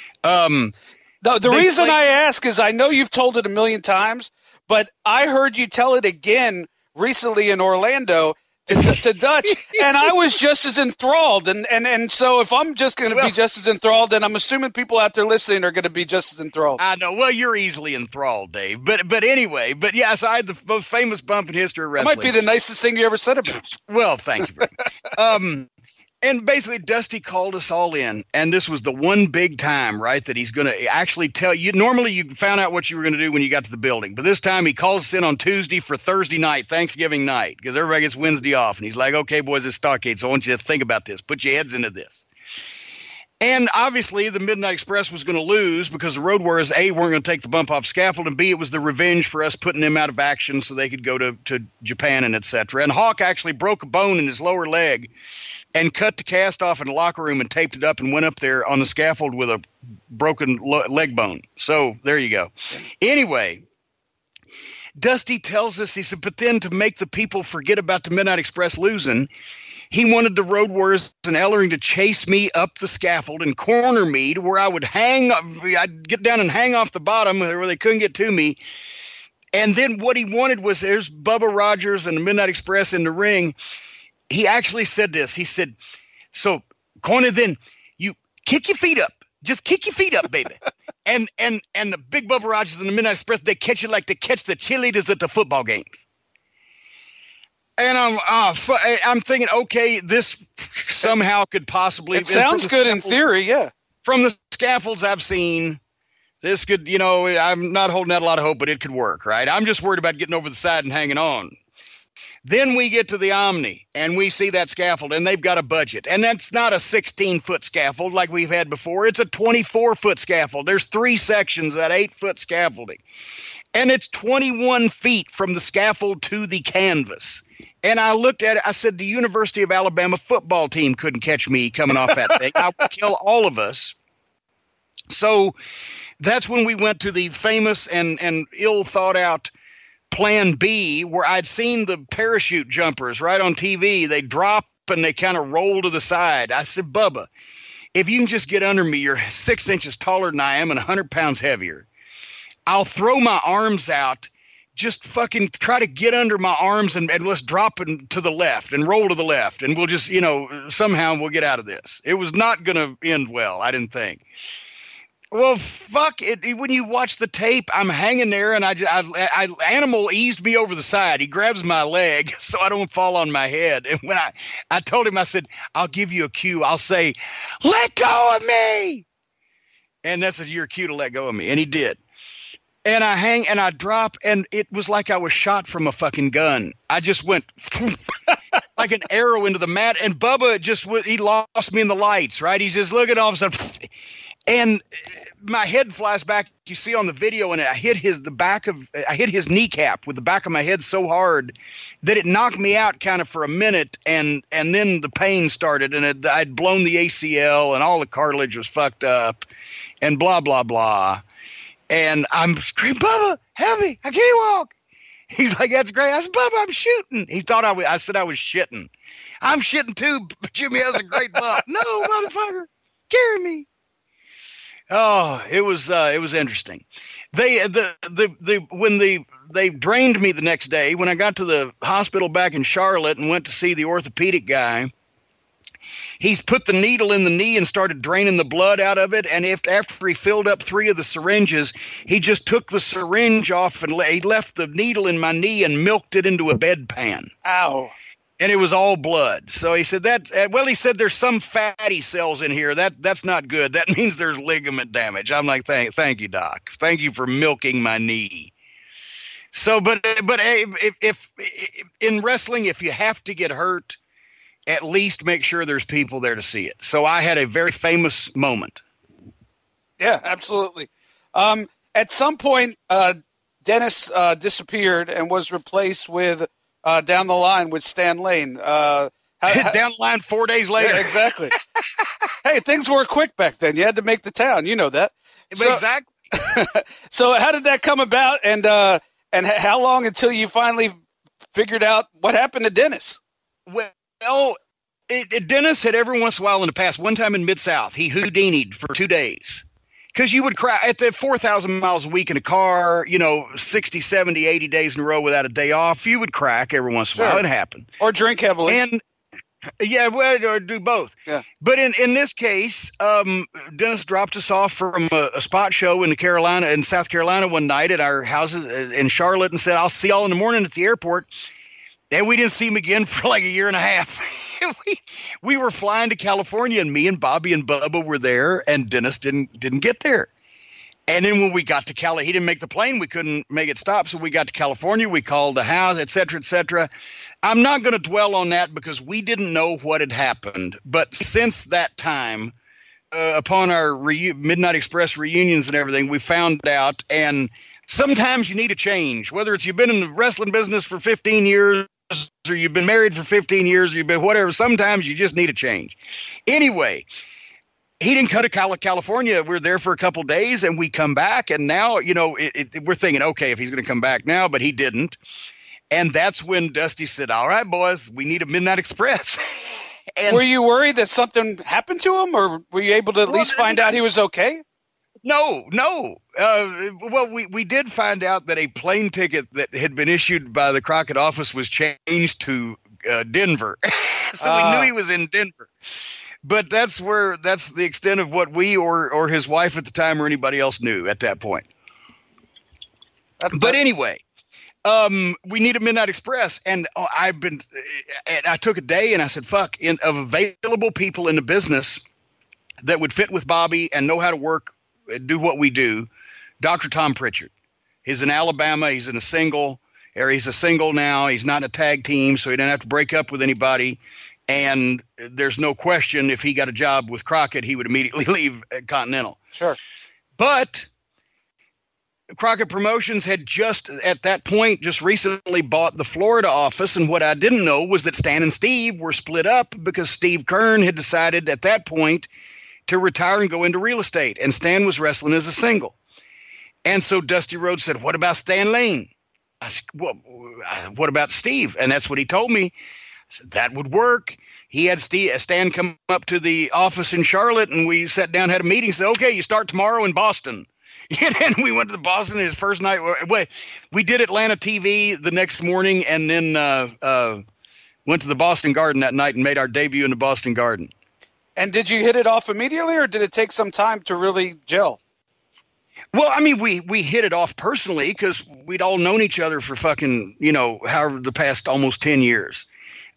The reason I ask is I know you've told it a million times, but I heard you tell it again recently in Orlando to Dutch, and I was just as enthralled. And so if I'm just going to be just as enthralled, then I'm assuming people out there listening are going to be just as enthralled. I know. Well, you're easily enthralled, Dave. But anyway, yes, I had the most famous bump in history of wrestling. It might be the nicest thing you ever said about me. Well, thank you very much. And basically, Dusty called us all in, and this was the one big time, right, that he's going to actually tell you. Normally, you found out what you were going to do when you got to the building, but this time he calls us in on Tuesday for Thursday night, Thanksgiving night, because everybody gets Wednesday off, and he's like, okay, boys, it's Starrcade, so I want you to think about this. Put your heads into this. And obviously, the Midnight Express was going to lose because the Road Warriors, A, weren't going to take the bump off scaffold, and B, it was the revenge for us putting them out of action so they could go to Japan and et cetera. And Hawk actually broke a bone in his lower leg and cut the cast off in the locker room and taped it up and went up there on the scaffold with a broken leg bone. So there you go. Anyway, Dusty tells us, he said, but then to make the people forget about the Midnight Express losing, he wanted the Road Warriors and Ellering to chase me up the scaffold and corner me to where I'd get down and hang off the bottom where they couldn't get to me. And then what he wanted was, there's Bubba Rogers and the Midnight Express in the ring. He actually said this. He said, so, corner, then you kick your feet up. Just kick your feet up, baby. and the big Bubba Rogers and the Midnight Express, they catch you like they catch the cheerleaders at the football games. And I'm thinking, okay, this somehow could possibly. It sounds good in theory, yeah. From the scaffolds I've seen, this could, I'm not holding out a lot of hope, but it could work, right? I'm just worried about getting over the side and hanging on. Then we get to the Omni, and we see that scaffold, and they've got a budget. And that's not a 16-foot scaffold like we've had before. It's a 24-foot scaffold. There's 3 sections of that 8-foot scaffolding. And it's 21 feet from the scaffold to the canvas. And I looked at it. I said, the University of Alabama football team couldn't catch me coming off that thing. I would kill all of us. So that's when we went to the famous and ill-thought-out Plan B, where I'd seen the parachute jumpers right on TV. They drop and they kind of roll to the side. I said, Bubba, if you can just get under me, you're 6 inches taller than I am and 100 pounds heavier. I'll throw my arms out, just fucking try to get under my arms and let's drop it to the left and roll to the left. And we'll just, somehow we'll get out of this. It was not going to end well, I didn't think. Well, fuck it. When you watch the tape, I'm hanging there, and Animal eased me over the side. He grabs my leg so I don't fall on my head. And when I told him, I said, I'll give you a cue. I'll say, let go of me. And that's your cue to let go of me. And he did. And I hang and I drop, and it was like I was shot from a fucking gun. I just went like an arrow into the mat. And Bubba he lost me in the lights, right? He's just looking all of a sudden. And my head flies back. You see on the video, and I hit his kneecap with the back of my head so hard that it knocked me out kind of for a minute, and then the pain started, and I'd blown the ACL, and all the cartilage was fucked up, and blah blah blah. And I'm screaming, Bubba, help me! I can't walk. He's like, that's great. I said, Bubba, I'm shooting. He thought I said I was shitting. I'm shitting too. But Jimmy has a great butt. No, motherfucker, carry me. Oh, it was interesting. They drained me the next day when I got to the hospital back in Charlotte and went to see the orthopedic guy. He's put the needle in the knee and started draining the blood out of it. And after he filled up 3 of the syringes, he just took the syringe off and he left the needle in my knee and milked it into a bedpan. Ow. And it was all blood. So he said he said there's some fatty cells in here. That's not good. That means there's ligament damage. I'm like, thank you, doc. Thank you for milking my knee. So, but if in wrestling, if you have to get hurt, at least make sure there's people there to see it. So I had a very famous moment. Yeah, absolutely. At some point, Dennis disappeared and was replaced with down the line with Stan Lane. Down the line 4 days later. Yeah, exactly. Hey, things were quick back then. You had to make the town. You know that. Exactly. So how did that come about, and how long until you finally figured out what happened to Dennis? Well, Dennis had every once in a while in the past, one time in Mid-South, he Houdini'd for 2 days. Because you would crack at the 4,000 miles a week in a car, 60, 70, 80 days in a row without a day off, you would crack every once in a while. It happened. Or drink heavily. And yeah, or do both. Yeah. But in this case, Dennis dropped us off from a spot show in South Carolina one night at our house in Charlotte and said, I'll see y'all in the morning at the airport. And we didn't see him again for like a year and a half. we were flying to California, and me and Bobby and Bubba were there, and Dennis didn't get there. And then when we got to Cali, he didn't make the plane. We couldn't make it stop. So we got to California. We called the house, et cetera, et cetera. I'm not going to dwell on that because we didn't know what had happened. But since that time, upon our Midnight Express reunions and everything, we found out. And sometimes you need a change, whether it's you've been in the wrestling business for 15 years or you've been married for 15 years or you've been whatever. Sometimes you just need a change. Anyway, he didn't come to California. We're there for a couple of days and we come back. And now, we're thinking, okay, if he's going to come back now, but he didn't. And that's when Dusty said, all right, boys, we need a Midnight Express. And were you worried that something happened to him, or were you able to at least find out he was okay? No. Well, we did find out that a plane ticket that had been issued by the Crockett office was changed to Denver. So we knew he was in Denver. But that's the extent of what we or his wife at the time or anybody else knew at that point. But anyway, we need a Midnight Express. And I took a day and I said, fuck, of available people in the business that would fit with Bobby and know how to work, do what we do, Dr. Tom Pritchard. He's in Alabama. He's in a single, or he's a single now. He's not in a tag team, so he didn't have to break up with anybody. And there's no question if he got a job with Crockett, he would immediately leave Continental. Sure. But Crockett Promotions had just at that point just recently bought the Florida office. And what I didn't know was that Stan and Steve were split up because Steve Kern had decided at that point to retire and go into real estate. And Stan was wrestling as a single. And so Dusty Rhodes said, what about Stan Lane? I said, well, what about Steve? And that's what he told me. I said, that would work. He had Stan come up to the office in Charlotte, and we sat down, had a meeting, said, okay, you start tomorrow in Boston. And we went to Boston his first night. We did Atlanta TV the next morning, and then went to the Boston Garden that night and made our debut in the Boston Garden. And did you hit it off immediately, or did it take some time to really gel? Well, I mean, we hit it off personally because we'd all known each other for fucking, however, the past almost 10 years.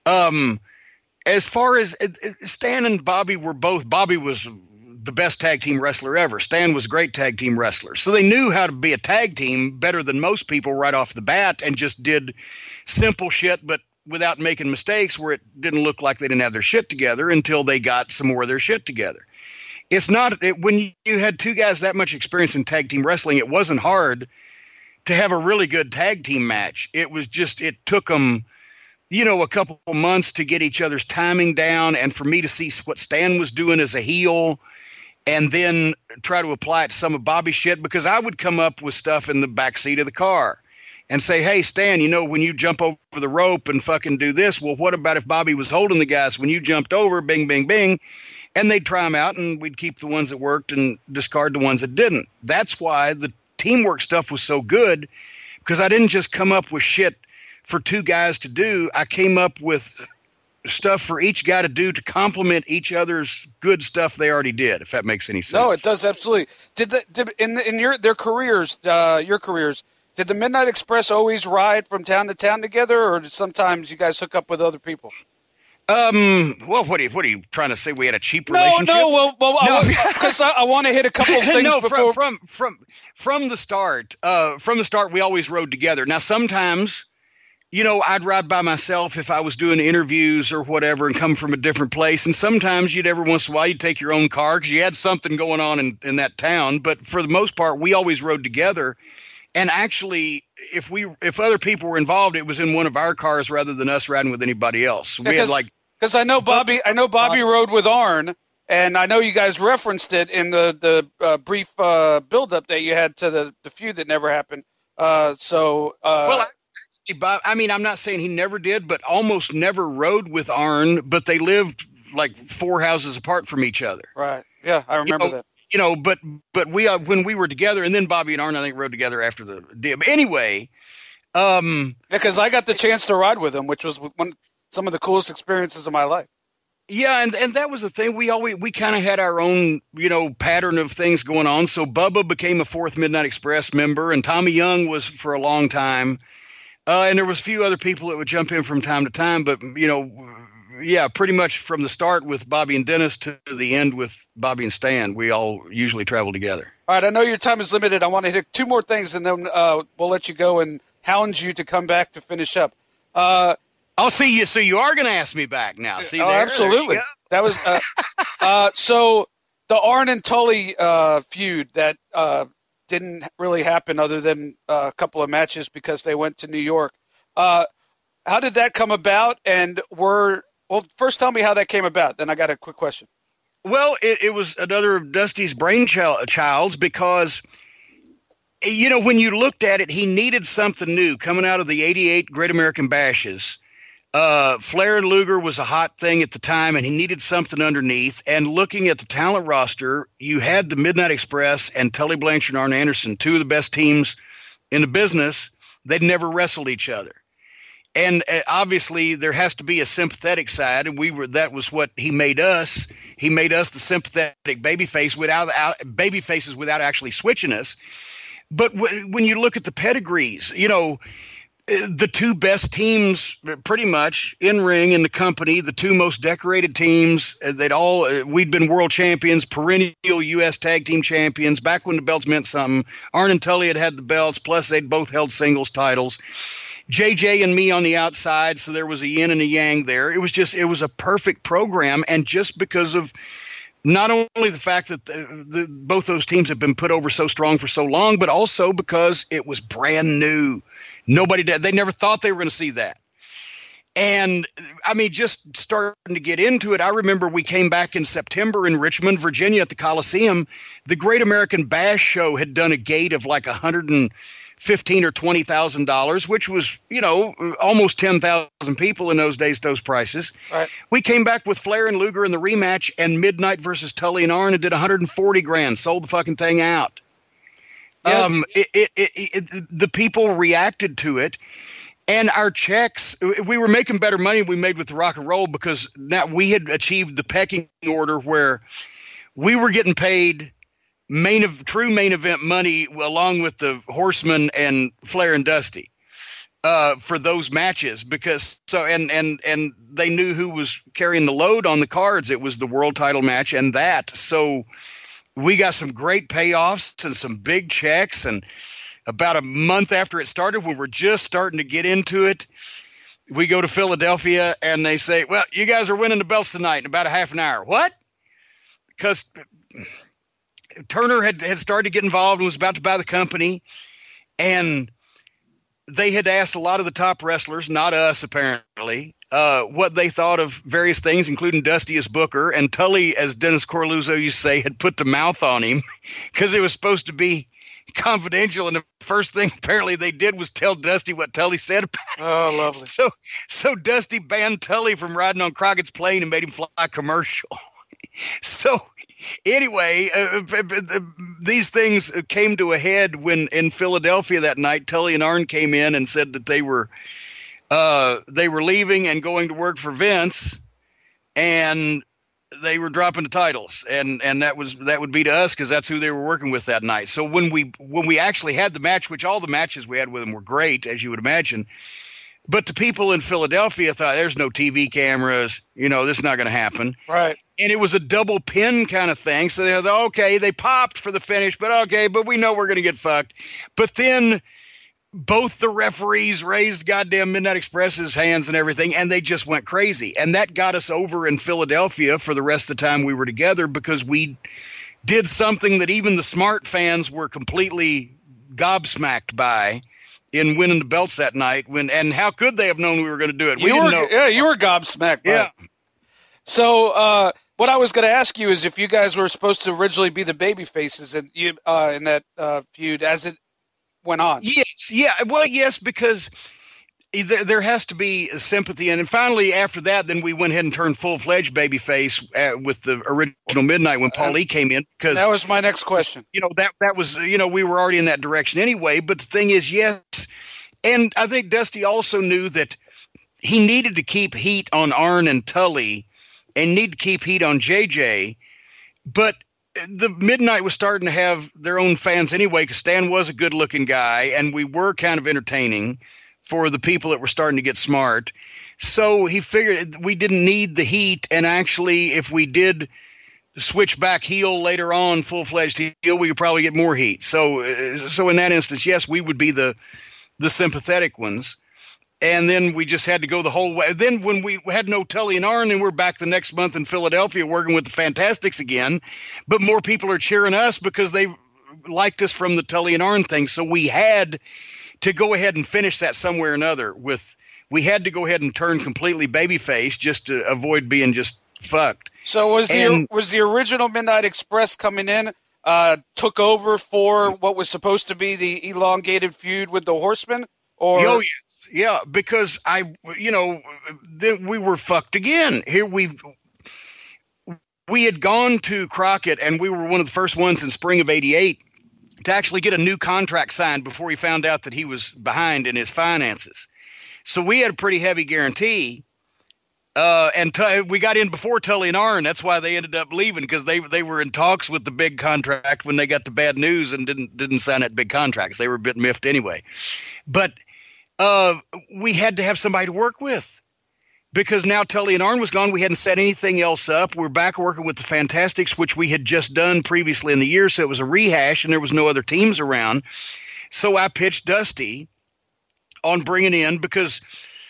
As far as Stan and Bobby Bobby was the best tag team wrestler ever. Stan was a great tag team wrestler. So they knew how to be a tag team better than most people right off the bat and just did simple shit, but without making mistakes where it didn't look like they didn't have their shit together until they got some more of their shit together. It's not when you had two guys that much experience in tag team wrestling, it wasn't hard to have a really good tag team match. It was just, it took them, a couple of months to get each other's timing down and for me to see what Stan was doing as a heel and then try to apply it to some of Bobby's shit, because I would come up with stuff in the backseat of the car and say, hey, Stan, when you jump over the rope and fucking do this, well, what about if Bobby was holding the guys when you jumped over, bing, bing, bing, and they'd try them out and we'd keep the ones that worked and discard the ones that didn't. That's why the teamwork stuff was so good, because I didn't just come up with shit for two guys to do. I came up with stuff for each guy to do to complement each other's good stuff they already did, if that makes any sense. No, it does, absolutely. In their careers, your careers, did the Midnight Express always ride from town to town together, or did sometimes you guys hook up with other people? Well, what are you trying to say? We had a cheap relationship? No, because I want to hit a couple of things before. From the start, we always rode together. Now, sometimes, I'd ride by myself if I was doing interviews or whatever and come from a different place. And sometimes every once in a while, you'd take your own car because you had something going on in that town. But for the most part, we always rode together. And actually, if other people were involved, it was in one of our cars rather than us riding with anybody else. We had because I know Bobby rode with Arn, and I know you guys referenced it in the brief build-up that you had to the feud that never happened. Well, actually, Bob, I'm not saying he never did, but almost never rode with Arn. But they lived like 4 houses apart from each other. Right. Yeah, I remember that. But we when we were together, and then Bobby and Arn, I think, rode together after the deal. But anyway, because I got the chance to ride with him, which was some of the coolest experiences of my life. Yeah, and that was the thing. We kind of had our own, pattern of things going on. So Bubba became a fourth Midnight Express member, and Tommy Young was for a long time. And there was a few other people that would jump in from time to time, but pretty much from the start with Bobby and Dennis to the end with Bobby and Stan, we all usually travel together. All right, I know your time is limited. I want to hit two more things, and then we'll let you go and hound you to come back to finish up. I'll see you. So you are going to ask me back now. See, there, absolutely. That was so the Arn and Tully feud that didn't really happen other than a couple of matches because they went to New York. How did that come about? And first tell me how that came about. Then I got a quick question. Well, it was another of Dusty's brainchilds because, when you looked at it, he needed something new coming out of the 88 Great American Bashes. Flair and Luger was a hot thing at the time, and he needed something underneath. And looking at the talent roster, you had the Midnight Express and Tully Blanchard and Arn Anderson, two of the best teams in the business. They'd never wrestled each other. And obviously there has to be a sympathetic side, and that was what he made us. He made us the sympathetic babyfaces without actually switching us. But when you look at the pedigrees, the two best teams pretty much in ring in the company, the two most decorated teams. We'd been world champions, perennial U.S. tag team champions back when the belts meant something. Arn and Tully had the belts, plus they'd both held singles titles. JJ and me on the outside, so there was a yin and a yang there. It was a perfect program, and just because of not only the fact that both those teams have been put over so strong for so long, but also because it was brand new. They never thought they were going to see that. And I mean, just starting to get into it, I remember we came back in September in Richmond, Virginia at the Coliseum. The Great American Bash Show had done a gate of like $115,000 or $20,000, which was, almost 10,000 people in those days, those prices. Right. We came back with Flair and Luger in the rematch, and Midnight versus Tully and Arn, and did $140,000, sold the fucking thing out. Yeah. The people reacted to it, and our checks, we were making better money than we made with the Rock and Roll, because now we had achieved the pecking order where we were getting paid true main event money along with the Horsemen and Flair and Dusty for those matches, because and they knew who was carrying the load on the cards. It was the world title match and that. So we got some great payoffs and some big checks. And about a month after it started, when we're just starting to get into it, we go to Philadelphia and they say, well, you guys are winning the belts tonight in about a half an hour. What? Because Turner had started to get involved and was about to buy the company. And they had asked a lot of the top wrestlers, not us apparently, what they thought of various things, including Dusty as Booker, and Tully, as Dennis Corluzzo used to say, had put the mouth on him because it was supposed to be confidential. And the first thing apparently they did was tell Dusty what Tully said about it. Oh, lovely. So Dusty banned Tully from riding on Crockett's plane and made him fly a commercial. So anyway, these things came to a head when in Philadelphia that night, Tully and Arn came in and said that they were leaving and going to work for Vince, and they were dropping the titles, and that would be to us because that's who they were working with that night. So when we actually had the match, which all the matches we had with them were great, as you would imagine, but the people in Philadelphia thought there's no TV cameras, this is not going to happen. Right. And it was a double pin kind of thing. So they thought, okay, they popped for the finish, but we know we're going to get fucked. But then both the referees raised goddamn Midnight Express's hands and everything, and they just went crazy. And that got us over in Philadelphia for the rest of the time we were together, because we did something that even the smart fans were completely gobsmacked by in winning the belts that night. And how could they have known we were going to do it? We didn't know. Yeah, you were gobsmacked by it. So what I was going to ask you is if you guys were supposed to originally be the baby faces in that feud as it went on. Yes. Yeah. Well, yes, because there has to be sympathy. And then finally, after that, then we went ahead and turned full-fledged babyface with the original Midnight when Paul Lee came in. Because that was my next question. That was, we were already in that direction anyway. But the thing is, yes. And I think Dusty also knew that he needed to keep heat on Arn and Tully and need to keep heat on JJ. But the Midnight was starting to have their own fans anyway, because Stan was a good-looking guy, and we were kind of entertaining for the people that were starting to get smart. So he figured we didn't need the heat, and actually, if we did switch back heel later on, full-fledged heel, we could probably get more heat. So in that instance, yes, we would be the sympathetic ones. And then we just had to go the whole way. Then when we had no Tully and Arn, and we're back the next month in Philadelphia working with the Fantastics again. But more people are cheering us because they liked us from the Tully and Arn thing. So we had to go ahead and finish that somewhere or another. We had to go ahead and turn completely babyface just to avoid being just fucked. So was the original Midnight Express coming in, took over for what was supposed to be the elongated feud with the Horsemen? Or oh, yes. Yeah, because then we were fucked again. Here we had gone to Crockett, and we were one of the first ones in spring of '88 to actually get a new contract signed before he found out that he was behind in his finances. So we had a pretty heavy guarantee, and we got in before Tully and Arn. That's why they ended up leaving, because they were in talks with the big contract when they got the bad news and didn't sign that big contract. They were a bit miffed anyway, but. we had to have somebody to work with. Because now Tully and Arn was gone, we hadn't set anything else up. We're back working with the Fantastics, which we had just done previously in the year, so it was a rehash, and there was no other teams around. So I pitched Dusty on bringing in, because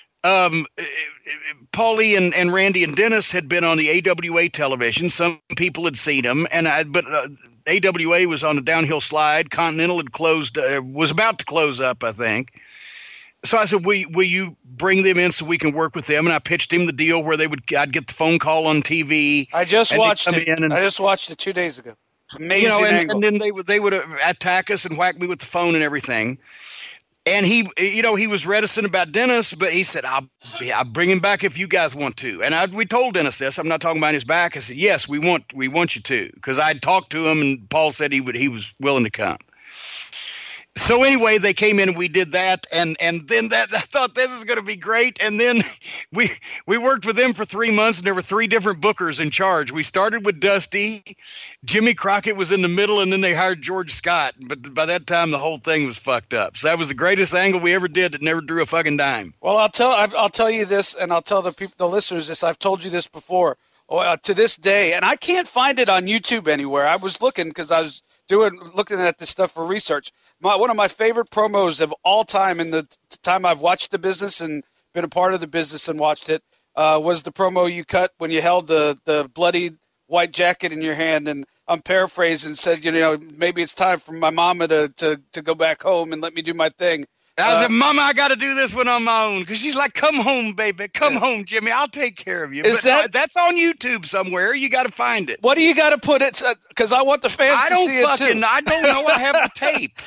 Paulie and Randy and Dennis had been on the AWA television. Some people had seen them, but AWA was on a downhill slide. Continental had was about to close up, I think. So I said, will you bring them in so we can work with them? And I pitched him the deal where I'd get the phone call on TV. I just watched it. I just watched it 2 days ago. Amazing angle. And then they would attack us and whack me with the phone and everything. And he was reticent about Dennis, but he said, I'll bring him back if you guys want to. And we told Dennis this. I'm not talking behind his back. I said, yes, we want you to, because I'd talked to him and Paul said he was willing to come. So anyway, they came in and we did that, and then I thought this is going to be great. And then we worked with them for 3 months, and there were 3 different bookers in charge. We started with Dusty, Jimmy Crockett was in the middle, and then they hired George Scott. But by that time, the whole thing was fucked up. So that was the greatest angle we ever did that never drew a fucking dime. Well, I'll tell you this, and I'll tell the listeners this. I've told you this before. To this day, and I can't find it on YouTube anywhere. I was looking because I was looking at this stuff for research. One of my favorite promos of all time, in the time I've watched the business and been a part of the business and watched it, was the promo you cut when you held the bloody white jacket in your hand. And I'm paraphrasing, said, maybe it's time for my mama to go back home and let me do my thing. I said, Mama, I got to do this one on my own. Because she's like, come home, baby. Come home, Jimmy. I'll take care of you. That's on YouTube somewhere. You got to find it. What do you got to put it? Because I want the fans to see it, too. I don't know. I have the tape.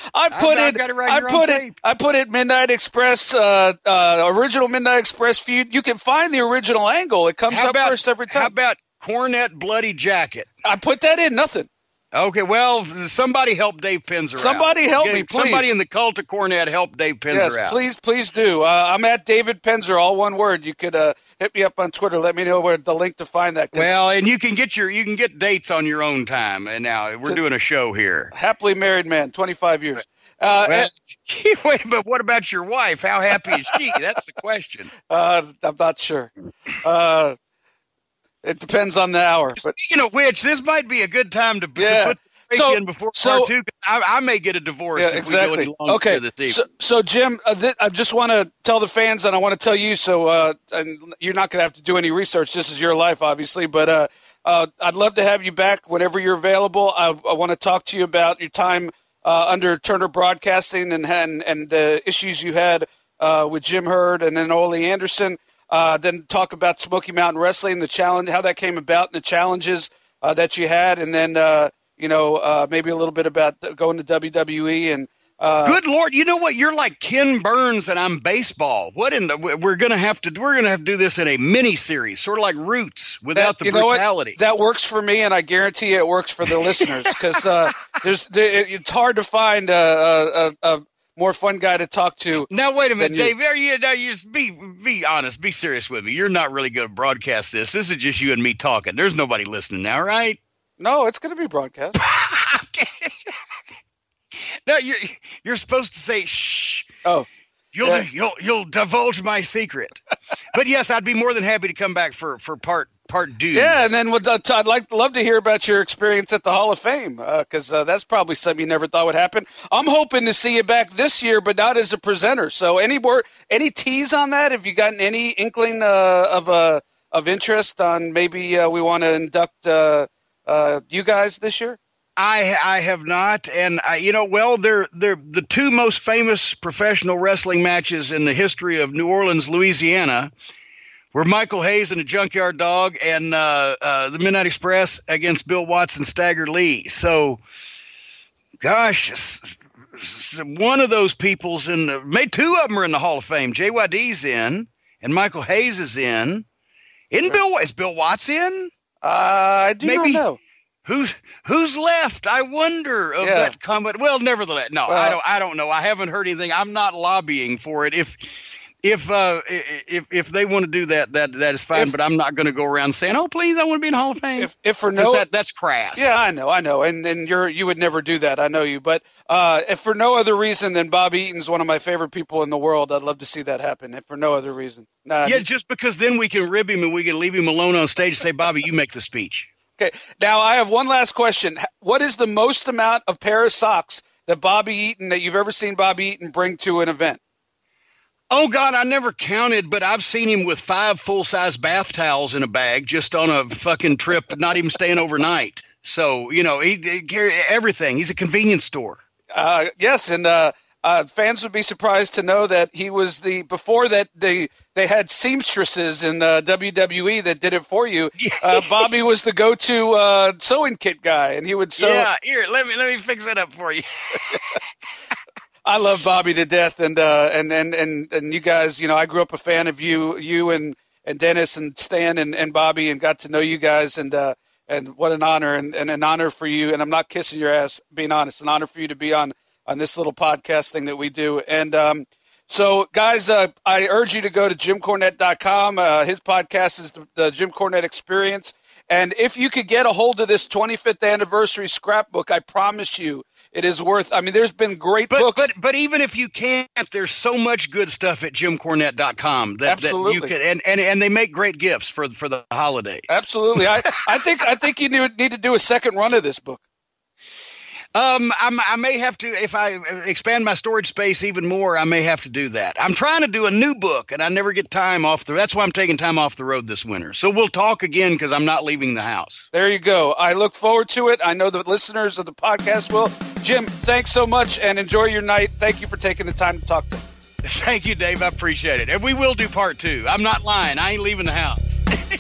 I put it Midnight Express, original Midnight Express feud. You can find the original angle. It comes up first every time. How about Cornette Bloody Jacket? I put that in. Nothing. Okay, well, somebody help Dave Penzer out. Somebody help me, please. Somebody in the cult of Cornette help Dave Penzer out. Please do. I'm at David Penzer, all one word. You could hit me up on Twitter. Let me know where the link to find that. Well, and you can get dates on your own time. And now we're doing a show here. Happily married man, 25 years. Wait, but what about your wife? How happy is she? That's the question. I'm not sure. It depends on the hour. Speaking of which, this might be a good time to put the break in before part 2. I may get a divorce if we go any longer this evening. So Jim, I just want to tell the fans, and I want to tell you, and you're not going to have to do any research. This is your life, obviously, but I'd love to have you back whenever you're available. I want to talk to you about your time under Turner Broadcasting and the issues you had with Jim Herd and then Ole Anderson. Then talk about Smoky Mountain Wrestling, the challenge, how that came about, and the challenges that you had, and then maybe a little bit about going to WWE. And good Lord, you know what? You're like Ken Burns, and I'm baseball. We're gonna have to do this in a mini series, sort of like Roots, without the brutality. That works for me, and I guarantee it works for the listeners, because it's hard to find a more fun guy to talk to. Now, wait a minute, Dave. You be honest. Be serious with me. You're not really going to broadcast this. This is just you and me talking. There's nobody listening now, right? No, it's going to be broadcast. No, you're supposed to say shh. Oh, you'll divulge my secret. But yes, I'd be more than happy to come back for part 2. Yeah, and then I'd love to hear about your experience at the Hall of Fame, because that's probably something you never thought would happen. I'm hoping to see you back this year, but not as a presenter. So any tease on that? Have you gotten any inkling of interest on maybe we want to induct you guys this year? I have not, and they're the 2 most famous professional wrestling matches in the history of New Orleans, Louisiana, were Michael Hayes and the Junkyard Dog, and the Midnight Express against Bill Watts and Stagger Lee. So, gosh, one of those people's maybe 2 of them are in the Hall of Fame. JYD's in, and Michael Hayes is in. Is Bill Watts in? I do not know. Who's left? I wonder of that comment. Well, nevertheless, no, I don't know. I haven't heard anything. I'm not lobbying for it. If If they want to do that, that is fine. But I'm not going to go around saying, "Oh, please, I want to be in the Hall of Fame." If for no, that's crass. Yeah, I know, and you would never do that. I know you, but if for no other reason than Bobby Eaton's one of my favorite people in the world, I'd love to see that happen. If for no other reason, just because then we can rib him and we can leave him alone on stage and say, "Bobby, you make the speech." Okay. Now I have one last question. What is the most amount of pair of socks that you've ever seen Bobby Eaton bring to an event? Oh, God, I never counted, but I've seen him with 5 full-size bath towels in a bag just on a fucking trip, not even staying overnight. So, he carries everything. He's a convenience store. Yes, and fans would be surprised to know that he was before that they had seamstresses in WWE that did it for you. Bobby was the go-to sewing kit guy, and he would sew. Yeah, here, let me fix that up for you. I love Bobby to death, and you guys. I grew up a fan of you and Dennis and Stan and Bobby, and got to know you guys, and what an honor and an honor for you. And I'm not kissing your ass, being honest. An honor for you to be on this little podcast thing that we do. And so, guys, I urge you to go to JimCornette.com. His podcast is the Jim Cornette Experience. And if you could get a hold of this 25th anniversary scrapbook, I promise you, it is worth. I mean, there's been great books. But even if you can't, there's so much good stuff at JimCornette.com that you can, and they make great gifts for the holidays. Absolutely. I think you need to do a second run of this book. I may have to, if I expand my storage space even more, I may have to do that. I'm trying to do a new book, and I never get time off that's why I'm taking time off the road this winter. So we'll talk again because I'm not leaving the house. There you go. I look forward to it. I know the listeners of the podcast will. Jim, thanks so much, and enjoy your night. Thank you for taking the time to talk to me. Thank you, Dave. I appreciate it. And we will do part 2. I'm not lying. I ain't leaving the house.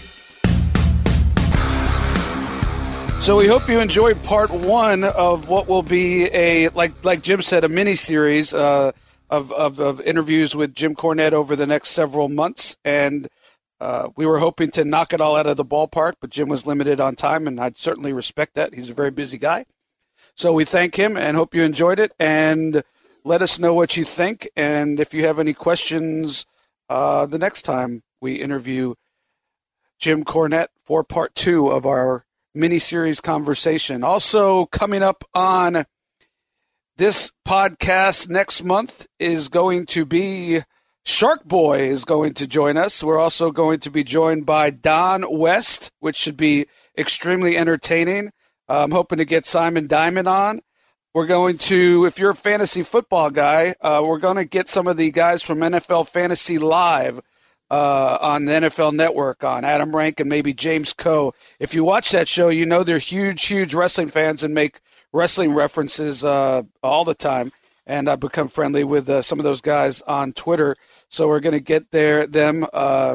So we hope you enjoyed part 1 of what will be like Jim said, a mini series of interviews with Jim Cornette over the next several months. And we were hoping to knock it all out of the ballpark, but Jim was limited on time, and I'd certainly respect that. He's a very busy guy. So we thank him and hope you enjoyed it. And let us know what you think. And if you have any questions the next time we interview Jim Cornette for part 2 of our mini-series conversation. Also coming up on this podcast next month is going to be Shark Boy is going to join us. We're also going to be joined by Don West, which should be extremely entertaining. I'm hoping to get Simon Diamond on. We're going to, if you're a fantasy football guy, we're going to get some of the guys from NFL Fantasy Live on the NFL Network, on Adam Rank and maybe James Coe. If you watch that show, you know they're huge wrestling fans and make wrestling references all the time. And I've become friendly with some of those guys on Twitter. So we're going to get them to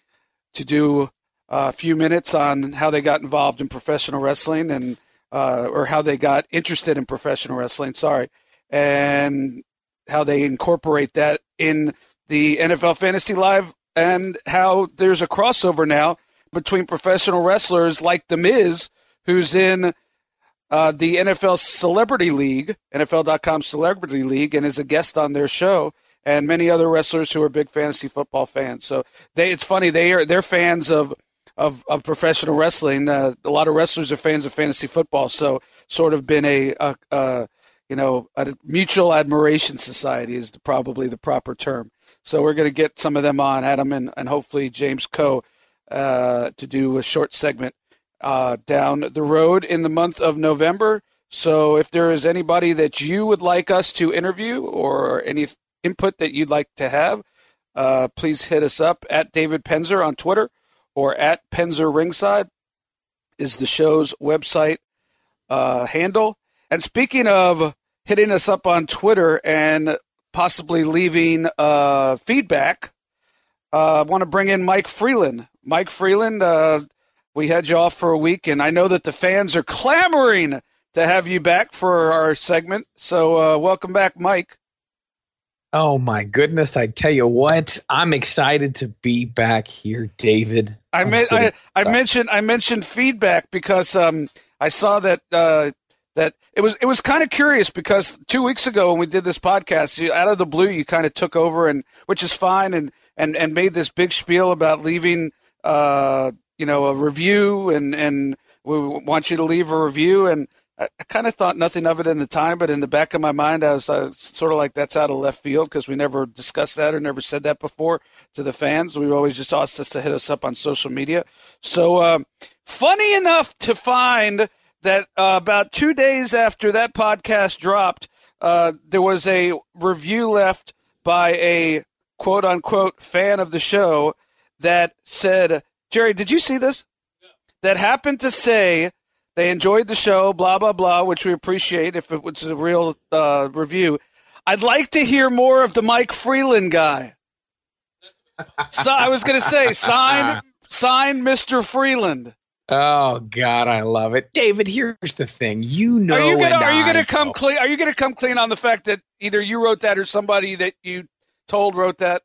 do a few minutes on how they got involved in professional wrestling and or how they got interested in professional wrestling, and how they incorporate that in the NFL Fantasy Live, and how there's a crossover now between professional wrestlers like The Miz, who's in the NFL Celebrity League, NFL.com Celebrity League, and is a guest on their show, and many other wrestlers who are big fantasy football fans. So it's funny, they're fans of professional wrestling. A lot of wrestlers are fans of fantasy football, so sort of been a mutual admiration society is probably the proper term. So we're going to get some of them on, Adam and hopefully James Coe, to do a short segment down the road in the month of November. So if there is anybody that you would like us to interview or any input that you'd like to have, please hit us up at David Penzer on Twitter, or at Penzer Ringside is the show's website handle. And speaking of hitting us up on Twitter and possibly leaving feedback, I want to bring in Mike Freeland. Mike Freeland, we had you off for a week, and I know that the fans are clamoring to have you back for our segment. So welcome back, Mike. Oh, my goodness. I tell you what, I'm excited to be back here, David. I mentioned feedback because I saw that that it was kind of curious because 2 weeks ago when we did this podcast, out of the blue, you kind of took over, and which is fine, and made this big spiel about leaving, a review, and we want you to leave a review, and I kind of thought nothing of it in the time, but in the back of my mind, I was sort of like, that's out of left field because we never discussed that or never said that before to the fans. We've always just asked us to hit us up on social media. So funny enough to find that about 2 days after that podcast dropped, there was a review left by a quote-unquote fan of the show that said, Jerry, did you see this? Yeah. That happened to say they enjoyed the show, blah, blah, blah, which we appreciate if it was a real review. I'd like to hear more of the Mike Freeland guy. So I was going to say, sign Mr. Freeland. Oh God, I love it, David. Here's the thing, Are you going to come clean? Are you going to come clean on the fact that either you wrote that or somebody that you told wrote that?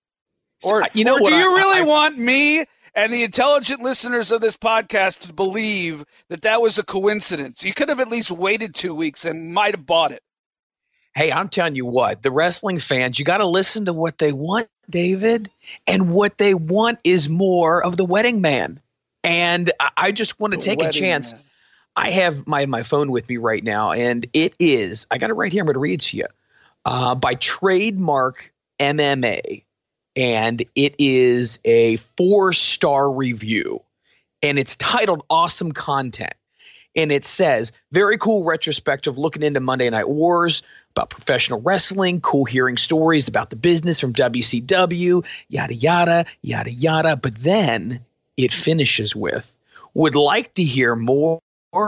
Or do you really want me and the intelligent listeners of this podcast to believe that was a coincidence? You could have at least waited 2 weeks and might have bought it. Hey, I'm telling you what, the wrestling fans, you got to listen to what they want, David. And what they want is more of the Wedding Man. And I just want to take a chance. Man. I have my phone with me right now, and it is, I got it right here. I'm going to read it to you, by Trademark MMA. And it is a 4-star review, and it's titled Awesome Content. And it says, very cool retrospective looking into Monday Night Wars, about professional wrestling, cool hearing stories about the business from WCW, yada, yada, yada, yada. But then it finishes with, would like to hear more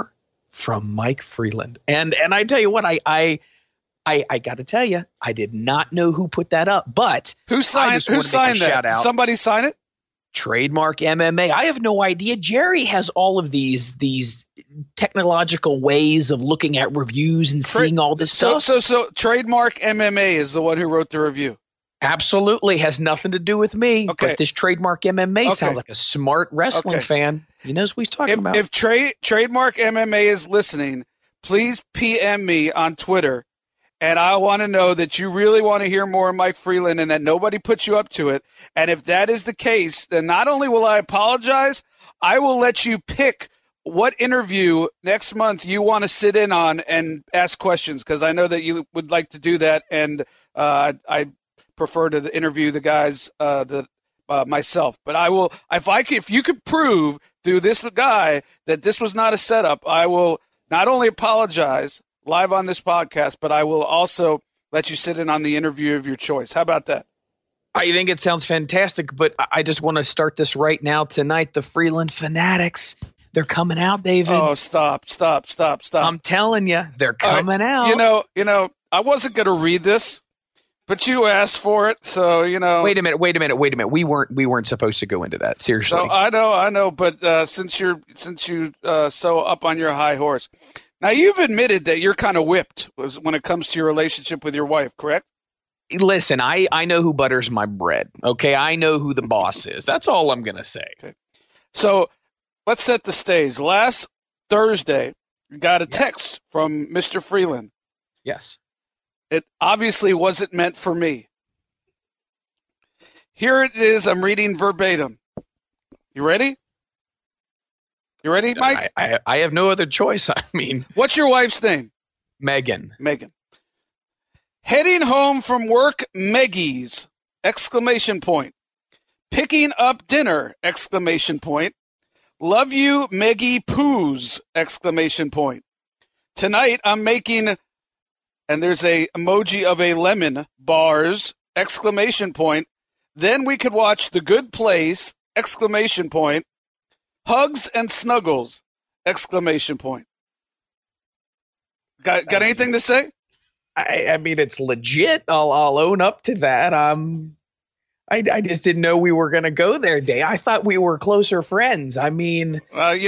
from Mike Freeland. And I tell you what, I got to tell you, I did not know who put that up, but who signed that? Somebody sign it? Trademark MMA. I have no idea. Jerry has all of these technological ways of looking at reviews and seeing all this stuff. So Trademark MMA is the one who wrote the review. Absolutely has nothing to do with me. Okay. But this Trademark MMA sounds like a smart wrestling fan. He knows what he's talking about. If Trademark MMA is listening, please PM me on Twitter. And I want to know that you really want to hear more of Mike Freeland and that nobody put you up to it. And if that is the case, then not only will I apologize, I will let you pick what interview next month you want to sit in on and ask questions, because I know that you would like to do that. And I prefer to interview the guys myself. But I will, if you could prove to this guy that this was not a setup, I will not only apologize live on this podcast, but I will also let you sit in on the interview of your choice. How about that? I think it sounds fantastic, but I just want to start this right now tonight. The Freeland Fanatics, they're coming out, David. Oh, stop. I'm telling you, they're coming out. You know, I wasn't going to read this, but you asked for it, so, Wait a minute. We weren't supposed to go into that. Seriously. No, I know, but since you so up on your high horse. Now, you've admitted that you're kind of whipped when it comes to your relationship with your wife, correct? Listen, I know who butters my bread, okay? I know who the boss is. That's all I'm going to say. Okay. So let's set the stage. Last Thursday, you got a text from Mr. Freeland. Yes. It obviously wasn't meant for me. Here it is. I'm reading verbatim. You ready? You ready, Mike? I have no other choice. I mean, what's your wife's name? Megan. Heading home from work, Meggies! ! Picking up dinner! ! Love you, Meggie Poos! ! Tonight I'm making, and there's a emoji of a lemon, bars! ! Then we could watch The Good Place! ! Hugs and snuggles! ! Got anything to say? I mean, it's legit. I'll own up to that. I just didn't know we were going to go there, Dave. I thought we were closer friends. I mean,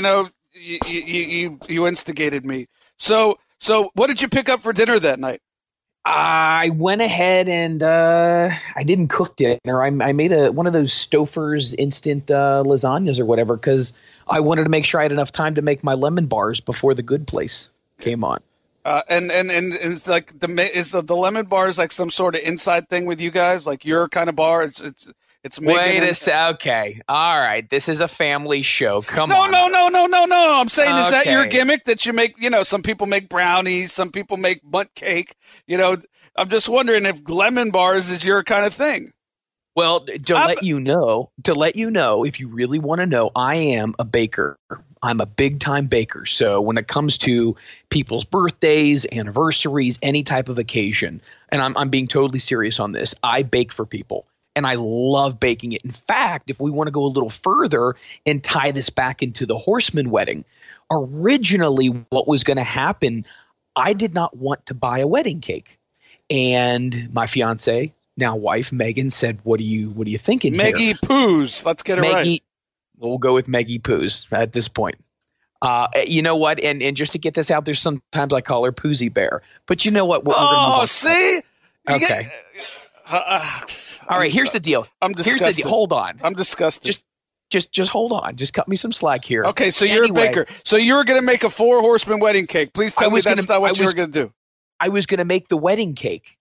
you instigated me. So what did you pick up for dinner that night? I went ahead and I didn't cook dinner. I made one of those Stouffer's instant lasagnas or whatever because I wanted to make sure I had enough time to make my lemon bars before The Good Place came on. And it's like the lemon bar is like some sort of inside thing with you guys, like your kind of bar. It's Wait okay. All right. This is a family show. Come on. No. I'm saying, is that your gimmick that you make? Some people make brownies, some people make bundt cake. I'm just wondering if lemon bars is your kind of thing. Well, to let you know, if you really want to know, I am a baker. I'm a big time baker. So when it comes to people's birthdays, anniversaries, any type of occasion, and I'm being totally serious on this, I bake for people and I love baking it. In fact, if we want to go a little further and tie this back into the Horseman wedding, originally what was going to happen, I did not want to buy a wedding cake. And my fiance, now wife, Megan, said, what are you thinking Maggie here? Poos. Let's get it right. We'll go with Maggie Poos at this point. You know what? And just to get this out there, sometimes I call her Poozy Bear. But you know what? See? Okay. All right. Here's the deal. I'm disgusted. Here's the deal. Hold on. I'm disgusted. Just hold on. Just cut me some slack here. Okay. So you're a baker. So you were going to make a 4 horseman wedding cake. Please tell me that's not what you were going to do. I was going to make the wedding cake.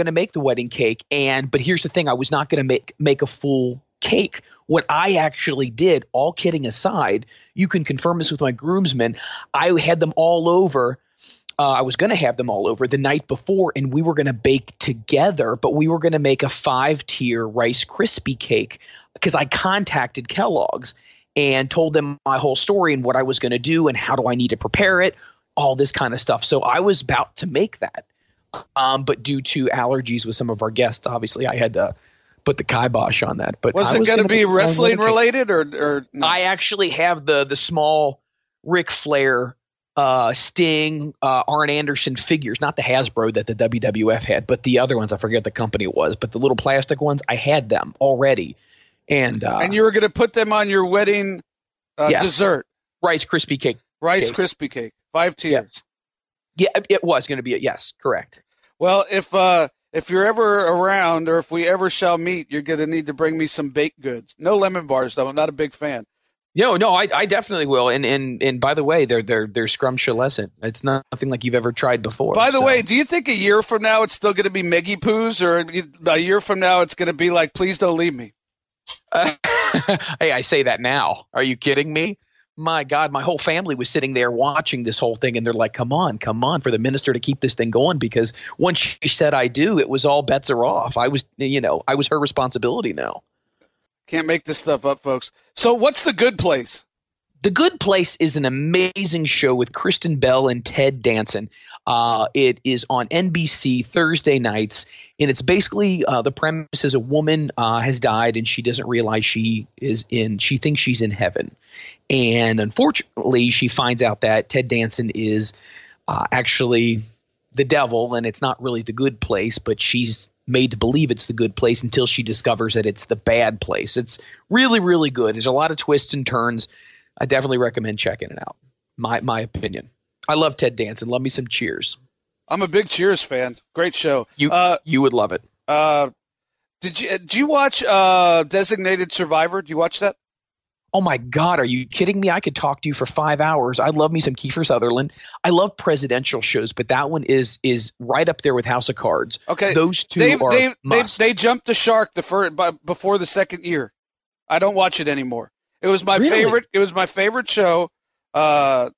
But here's the thing. I was not going to make a full cake. What I actually did, all kidding aside, you can confirm this with my groomsmen, I had them all over. I was going to have them all over the night before, and we were going to bake together, but we were going to make a 5-tier Rice Krispie cake because I contacted Kellogg's and told them my whole story and what I was going to do and how do I need to prepare it, all this kind of stuff. So I was about to make that. But due to allergies with some of our guests, obviously I had to put the kibosh on that. But was it going to be wrestling related or no? I actually have the small Ric Flair, Sting, Arn Anderson figures, not the Hasbro that the WWF had, but the other ones. I forget the company it was, but the little plastic ones, I had them already. And you were going to put them on your wedding dessert. Rice Krispie cake. Krispie cake. 5 tiers. Yes. Yeah, it was going to be yes, correct. Well, if you're ever around or if we ever shall meet, you're going to need to bring me some baked goods. No lemon bars, though. I'm not a big fan. No, I definitely will. And by the way, they're scrumptious. It's nothing like you've ever tried before. By the way, do you think a year from now it's still going to be Meggy Poos, or a year from now it's going to be like, please don't leave me? Hey, I say that now. Are you kidding me? My God, my whole family was sitting there watching this whole thing, and they're like, come on, for the minister to keep this thing going, because once she said I do, it was all bets are off. I was her responsibility now. Can't make this stuff up, folks. So what's The Good Place? The Good Place is an amazing show with Kristen Bell and Ted Danson. It is on NBC Thursday nights, and it's basically the premise is a woman has died, and she doesn't realize she thinks she's in heaven. And unfortunately, she finds out that Ted Danson is actually the devil, and it's not really the good place, but she's made to believe it's the good place until she discovers that it's the bad place. It's really, really good. There's a lot of twists and turns. I definitely recommend checking it out. My opinion. I love Ted Danson. Love me some Cheers. I'm a big Cheers fan. Great show. You would love it. Did you watch Designated Survivor? Did you watch that? Oh my God, are you kidding me? I could talk to you for 5 hours. I love me some Kiefer Sutherland. I love presidential shows, but that one is right up there with House of Cards. Okay, those two must. They jumped the shark before the second year. I don't watch it anymore. It was my favorite. It was my favorite show, aside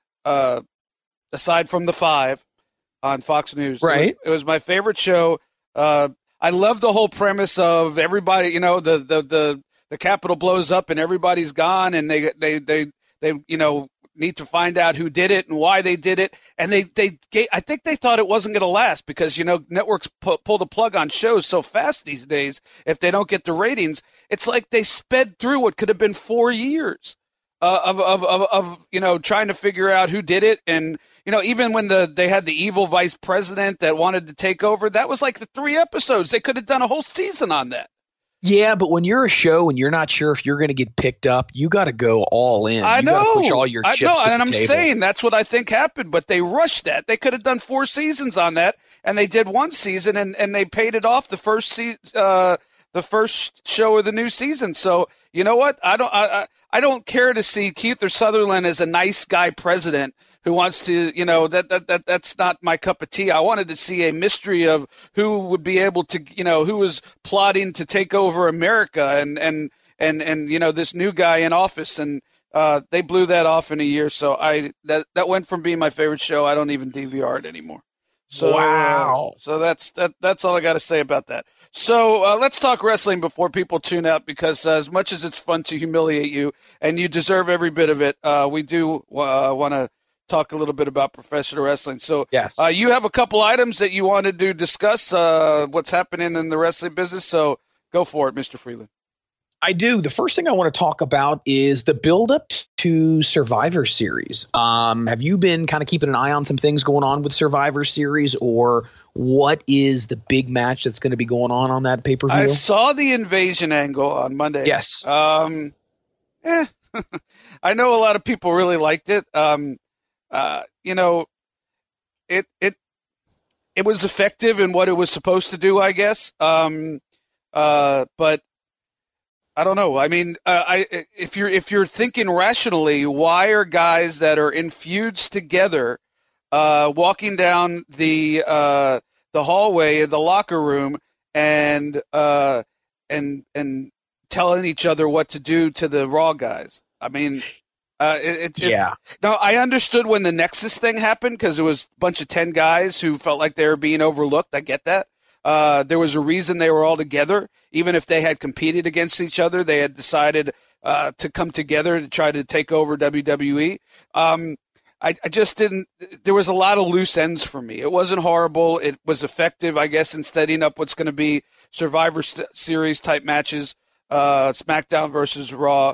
from The Five on Fox News. Right. It was my favorite show. I love the whole premise of everybody. The Capitol blows up and everybody's gone, and they need to find out who did it and why they did it. And I think they thought it wasn't going to last because networks pull the plug on shows so fast these days. If they don't get the ratings, it's like they sped through what could have been 4 years of trying to figure out who did it. And even when they had the evil vice president that wanted to take over, that was like the 3 episodes. They could have done a whole season on that. Yeah, but when you're a show and you're not sure if you're going to get picked up, you got to go all in. I know. You got to push all your chips at the and I'm table. saying that's what I think happened, but they rushed that. They could have done 4 seasons on that, and they did 1 season, and they paid it off the first show of the new season. So you know what? I don't care to see Kiefer Sutherland as a nice guy president who wants to, that's not my cup of tea. I wanted to see a mystery of who would be able to, who was plotting to take over America and this new guy in office. And they blew that off in a year. So that went from being my favorite show. I don't even DVR it anymore. So, wow. So that's all I got to say about that. So let's talk wrestling before people tune out, because as much as it's fun to humiliate you, and you deserve every bit of it, we do want to talk a little bit about professional wrestling. So yes. You have a couple items that you wanted to discuss what's happening in the wrestling business. So go for it, Mr. Freeland. I do. The first thing I want to talk about is the build-up to Survivor Series. Have you been kind of keeping an eye on some things going on with Survivor Series, or what is the big match that's going to be going on that pay-per-view? I saw the invasion angle on Monday. Yes. I know a lot of people really liked it. It was effective in what it was supposed to do, I guess. But I don't know. I mean, if you're thinking rationally, why are guys that are in feuds together walking down the hallway in the locker room and telling each other what to do to the Raw guys? I mean, yeah. No, I understood when the Nexus thing happened, because it was a bunch of 10 guys who felt like they were being overlooked. I get that. There was a reason they were all together. Even if they had competed against each other, they had decided to come together to try to take over WWE. I just didn't – there was a lot of loose ends for me. It wasn't horrible. It was effective, I guess, in setting up what's going to be Survivor Series type matches, SmackDown versus Raw.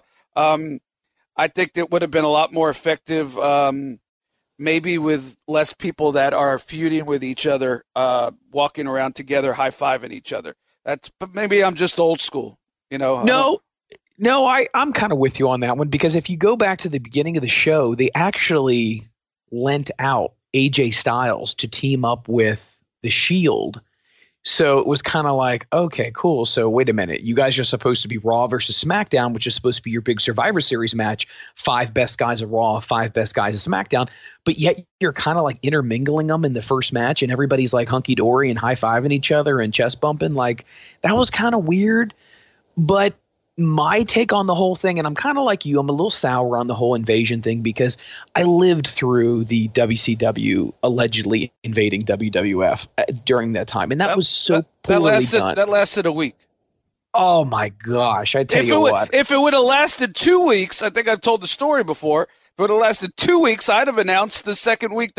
I think it would have been a lot more effective maybe with less people that are feuding with each other, walking around together, high-fiving each other. But maybe I'm just old school, No, I'm kind of with you on that one, because if you go back to the beginning of the show, they actually lent out AJ Styles to team up with The Shield. So it was kind of like, okay, cool. So wait a minute. You guys are supposed to be Raw versus SmackDown, which is supposed to be your big Survivor Series match. 5 best guys of Raw, 5 best guys of SmackDown. But yet you're kind of like intermingling them in the first match, and everybody's like hunky-dory and high-fiving each other and chest bumping. Like, that was kind of weird. But my take on the whole thing, and I'm kind of like you, I'm a little sour on the whole invasion thing, because I lived through the WCW allegedly invading WWF during that time, and that was so poorly done. That lasted a week. Oh my gosh! I tell you what, if it would have lasted 2 weeks, I think I've told the story before. If it would have lasted 2 weeks, I'd have announced the second week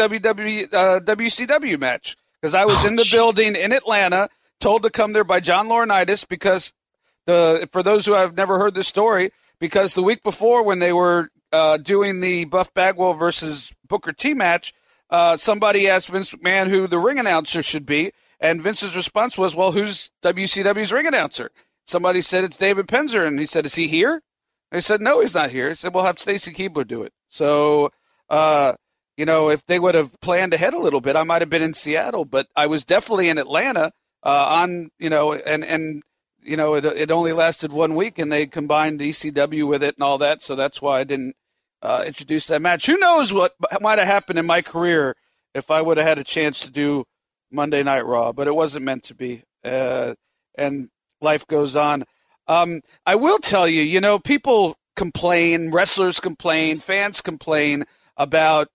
WCW match, because I was in the building in Atlanta, told to come there by John Laurinaitis, because for those who have never heard this story, because the week before when they were doing the Buff Bagwell versus Booker T match, somebody asked Vince McMahon who the ring announcer should be, and Vince's response was, well, who's WCW's ring announcer? Somebody said it's David Penzer, and he said, is he here? They said, no, he's not here. He said, we'll have Stacy Keibler do it. So, if they would have planned ahead a little bit, I might have been in Seattle, but I was definitely in Atlanta it only lasted 1 week, and they combined ECW with it and all that, so that's why I didn't introduce that match. Who knows what might have happened in my career if I would have had a chance to do Monday Night Raw, but it wasn't meant to be, and life goes on. I will tell you, people complain, wrestlers complain, fans complain about,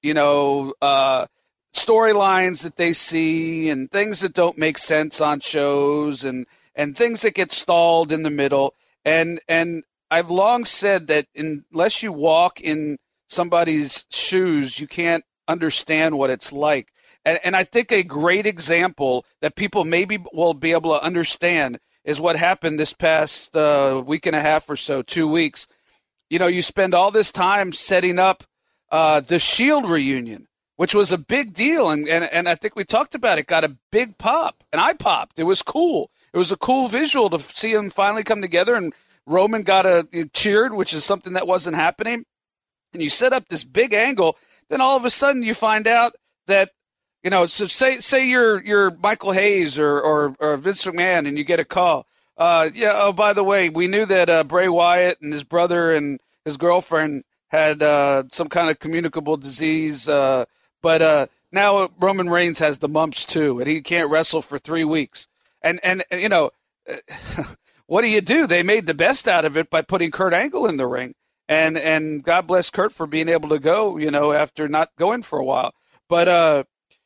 storylines that they see and things that don't make sense on shows and things that get stalled in the middle. And I've long said that unless you walk in somebody's shoes, you can't understand what it's like. And I think a great example that people maybe will be able to understand is what happened this past week and a half or so, 2 weeks. You spend all this time setting up the Shield reunion, which was a big deal. And I think we talked about it, got a big pop. And I popped. It was cool. It was a cool visual to see them finally come together, and Roman got cheered, which is something that wasn't happening. And you set up this big angle, then all of a sudden you find out that, so say you're Michael Hayes or Vince McMahon, and you get a call. By the way, we knew that Bray Wyatt and his brother and his girlfriend had some kind of communicable disease, but now Roman Reigns has the mumps too, and he can't wrestle for 3 weeks. And you know, what do? They made the best out of it by putting Kurt Angle in the ring, and God bless Kurt for being able to go, you know, after not going for a while. But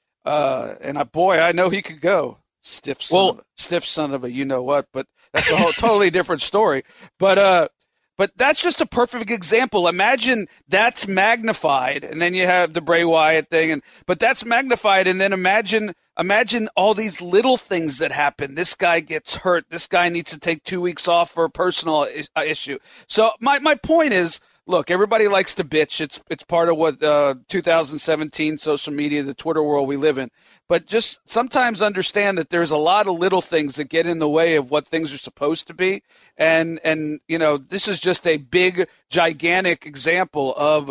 I know he could go. Stiff son of a you know what, but that's a whole totally different story. But that's just a perfect example. Imagine that's magnified, and then you have the Bray Wyatt thing, but that's magnified, and then imagine all these little things that happen. This guy gets hurt. This guy needs to take 2 weeks off for a personal issue. So my point is, look, everybody likes to bitch. It's part of what 2017 social media, the Twitter world we live in. But just sometimes understand that there's a lot of little things that get in the way of what things are supposed to be. And you know, this is just a big, gigantic example of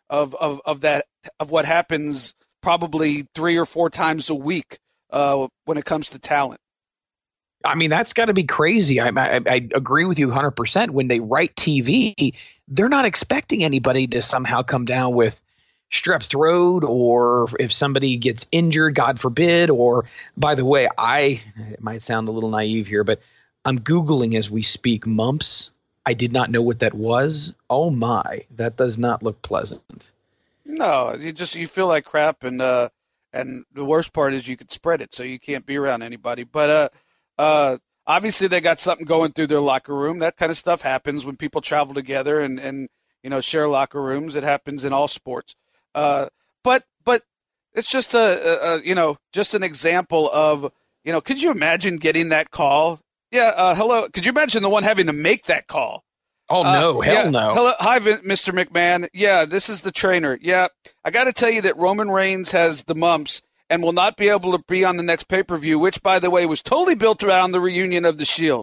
what happens probably 3 or 4 times a week when it comes to talent. I mean, that's got to be crazy. I agree with you 100%. When they write TV, they're not expecting anybody to somehow come down with strep throat, or if somebody gets injured, God forbid. Or, by the way, it might sound a little naive here, but I'm Googling as we speak mumps. I did not know what that was. Oh my, that does not look pleasant. No, you feel like crap, and the worst part is you could spread it, so you can't be around anybody. But obviously they got something going through their locker room. That kind of stuff happens when people travel together and you know, share locker rooms. It happens in all sports. But it's just just an example of, you know, could you imagine getting that call? Yeah. Hello. Could you imagine the one having to make that call? Oh no, hell no. Hello. Hi, Mr. McMahon. Yeah, this is the trainer. Yeah. I got to tell you that Roman Reigns has the mumps and will not be able to be on the next pay-per-view, which, by the way, was totally built around the reunion of the Shield.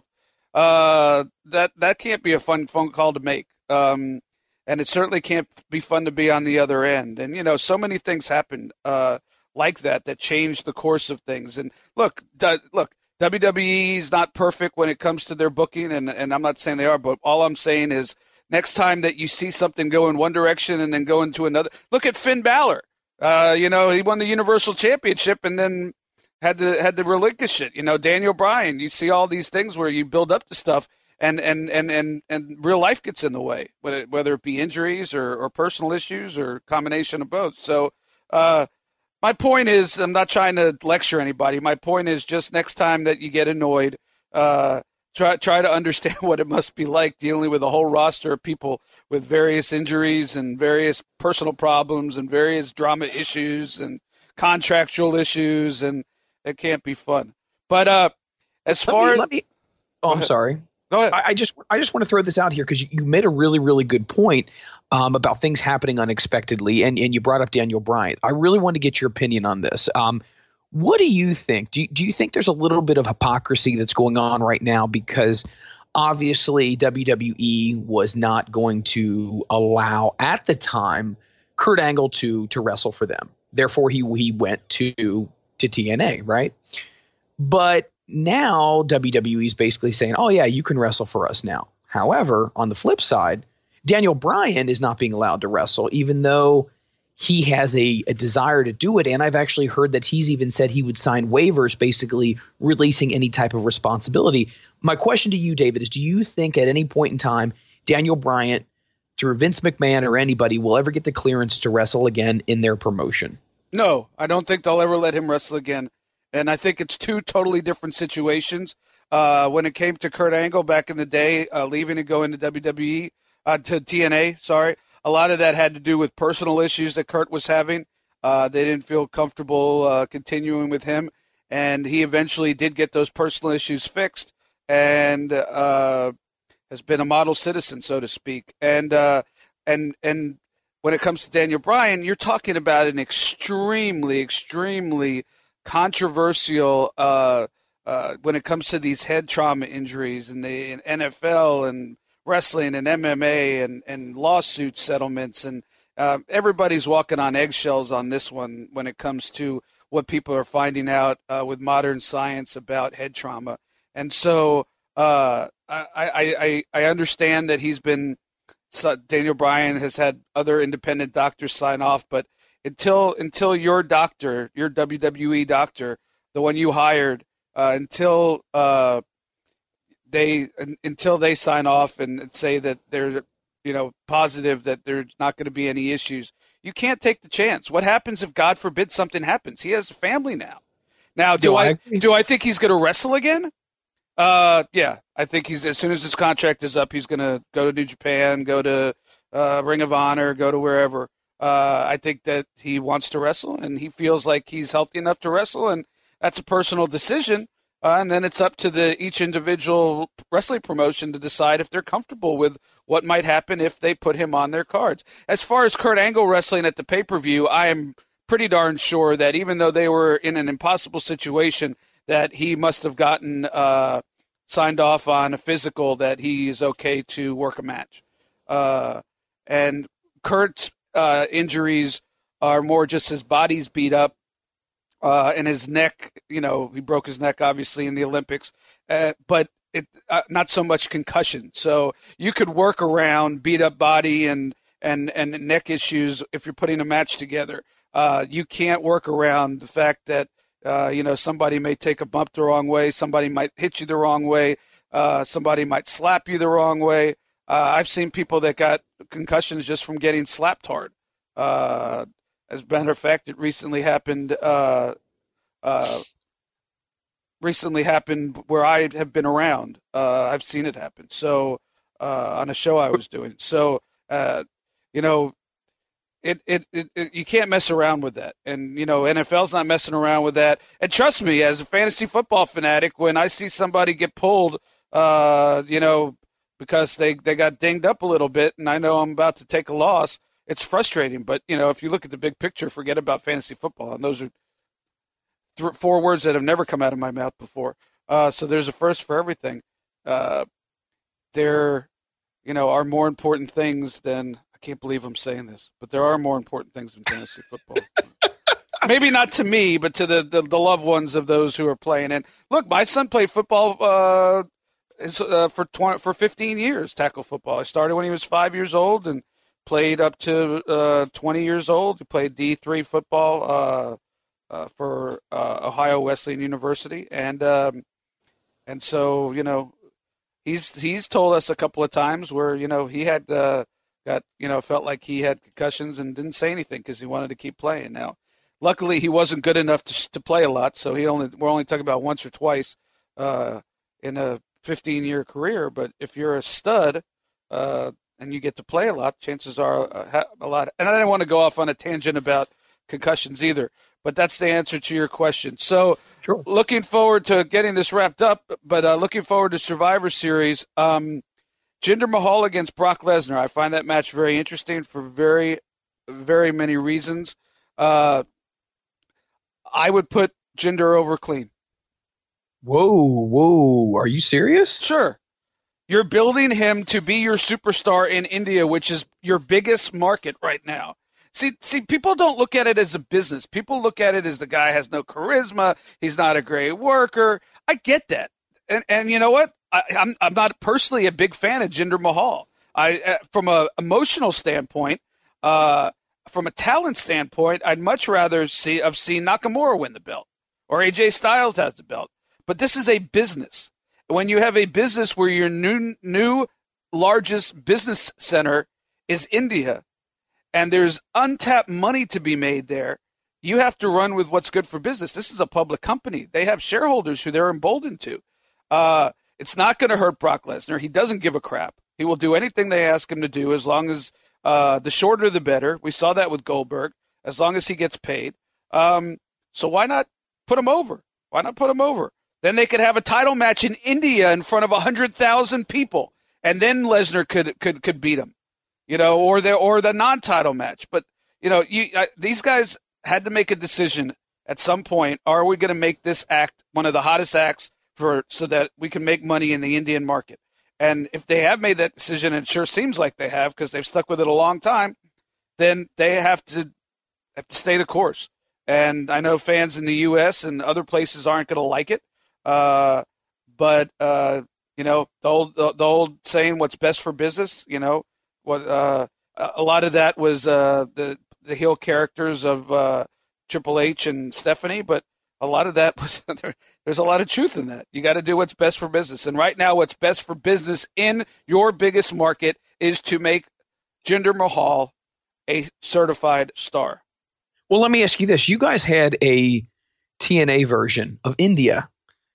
That can't be a fun phone call to make. And it certainly can't be fun to be on the other end. And, you know, so many things happen like that change the course of things. And look, WWE is not perfect when it comes to their booking, and I'm not saying they are, but all I'm saying is next time that you see something go in one direction and then go into another, look at Finn Balor. You know, he won the Universal Championship and then had to relinquish it. You know, Daniel Bryan, you see all these things where you build up to stuff and real life gets in the way, whether it be injuries or personal issues or combination of both. So my point is, I'm not trying to lecture anybody. My point is just next time that you get annoyed, try to understand what it must be like dealing with a whole roster of people with various injuries and various personal problems and various drama issues and contractual issues, and it can't be fun. But I'm sorry. Go ahead. I just want to throw this out here because you made a really, really good point about things happening unexpectedly, and you brought up Daniel Bryan. I really want to get your opinion on this. What do you think? Do you think there's a little bit of hypocrisy that's going on right now? Because obviously WWE was not going to allow at the time Kurt Angle to wrestle for them. Therefore, he went to TNA, right? But now WWE is basically saying, oh, yeah, you can wrestle for us now. However, on the flip side, Daniel Bryan is not being allowed to wrestle, even though he has a desire to do it. And I've actually heard that he's even said he would sign waivers, basically releasing any type of responsibility. My question to you, David, is do you think at any point in time Daniel Bryan, through Vince McMahon or anybody, will ever get the clearance to wrestle again in their promotion? No, I don't think they'll ever let him wrestle again. And I think it's two totally different situations. When it came to Kurt Angle back in the day, leaving and going to WWE, to TNA, sorry, a lot of that had to do with personal issues that Kurt was having. They didn't feel comfortable continuing with him, and he eventually did get those personal issues fixed and has been a model citizen, so to speak. And when it comes to Daniel Bryan, you're talking about an extremely, extremely controversial when it comes to these head trauma injuries in the NFL and wrestling and MMA and lawsuit settlements. And everybody's walking on eggshells on this one when it comes to what people are finding out with modern science about head trauma. And so I understand that he's been Daniel Bryan has had other independent doctors sign off, but until your doctor, your WWE doctor, the one you hired, until they sign off and say that they're positive that there's not going to be any issues, you can't take the chance. What happens if, God forbid, something happens? He has a family now. Now, do I think he's going to wrestle again? Yeah, I think as soon as his contract is up, he's going to go to New Japan, go to Ring of Honor, go to wherever. I think that he wants to wrestle, and he feels like he's healthy enough to wrestle, and that's a personal decision. And then it's up to each individual wrestling promotion to decide if they're comfortable with what might happen if they put him on their cards. As far as Kurt Angle wrestling at the pay-per-view, I am pretty darn sure that even though they were in an impossible situation, that he must have gotten signed off on a physical that he is okay to work a match. And Kurt's injuries are more just his body's beat up. And his neck, he broke his neck, obviously, in the Olympics, but not so much concussion. So you could work around beat up body and neck issues if you're putting a match together. You can't work around the fact that, somebody may take a bump the wrong way. Somebody might hit you the wrong way. Somebody might slap you the wrong way. I've seen people that got concussions just from getting slapped hard. As a matter of fact, it recently happened where I have been around. I've seen it happen. So on a show I was doing. So you can't mess around with that. And NFL's not messing around with that. And trust me, as a fantasy football fanatic, when I see somebody get pulled, because they got dinged up a little bit, and I know I'm about to take a loss, it's frustrating. But, if you look at the big picture, forget about fantasy football. And those are 4 words that have never come out of my mouth before. So there's a first for everything. There, are more important things than – I can't believe I'm saying this, but there are more important things than fantasy football. Maybe not to me, but to the loved ones of those who are playing. And, look, my son played football for 15 years, tackle football. I started when he was 5 years old and played up to 20 years old. He played D3 football for Ohio Wesleyan University, and so he's told us a couple of times where he had felt like he had concussions and didn't say anything because he wanted to keep playing. Now, luckily, he wasn't good enough to play a lot, so we're only talking about once or twice in a 15-year career. But if you're a stud and you get to play a lot, chances are a lot. And I didn't want to go off on a tangent about concussions either, but that's the answer to your question. So sure. Looking forward to getting this wrapped up, but looking forward to Survivor Series. Jinder Mahal against Brock Lesnar. I find that match very interesting for very, very many reasons. I would put Jinder over clean. Whoa. Are you serious? Sure. You're building him to be your superstar in India, which is your biggest market right now. See, people don't look at it as a business. People look at it as the guy has no charisma. He's not a great worker. I get that. And you know what? I'm not personally a big fan of Jinder Mahal. From an emotional standpoint, from a talent standpoint, I'd much rather seen Nakamura win the belt or AJ Styles has the belt. But this is a business. When you have a business where your new largest business center is India, and there's untapped money to be made there, you have to run with what's good for business. This is a public company. They have shareholders who they're emboldened to. It's not going to hurt Brock Lesnar. He doesn't give a crap. He will do anything they ask him to do as long as the shorter the better. We saw that with Goldberg, as long as he gets paid. So why not put him over? Why not put him over? Then they could have a title match in India in front of 100,000 people, and then Lesnar could beat him, or the non-title match. But these guys had to make a decision at some point. Are we going to make this act one of the hottest acts so that we can make money in the Indian market? And if they have made that decision, and it sure seems like they have because they've stuck with it a long time, then they have to stay the course. And I know fans in the U.S. and other places aren't going to like it. But the old saying, what's best for business, A lot of that was the heel characters of Triple H and Stephanie, but a lot of that was there's a lot of truth in that. You got to do what's best for business, and right now, what's best for business in your biggest market is to make Jinder Mahal a certified star. Well, let me ask you this: you guys had a TNA version of India,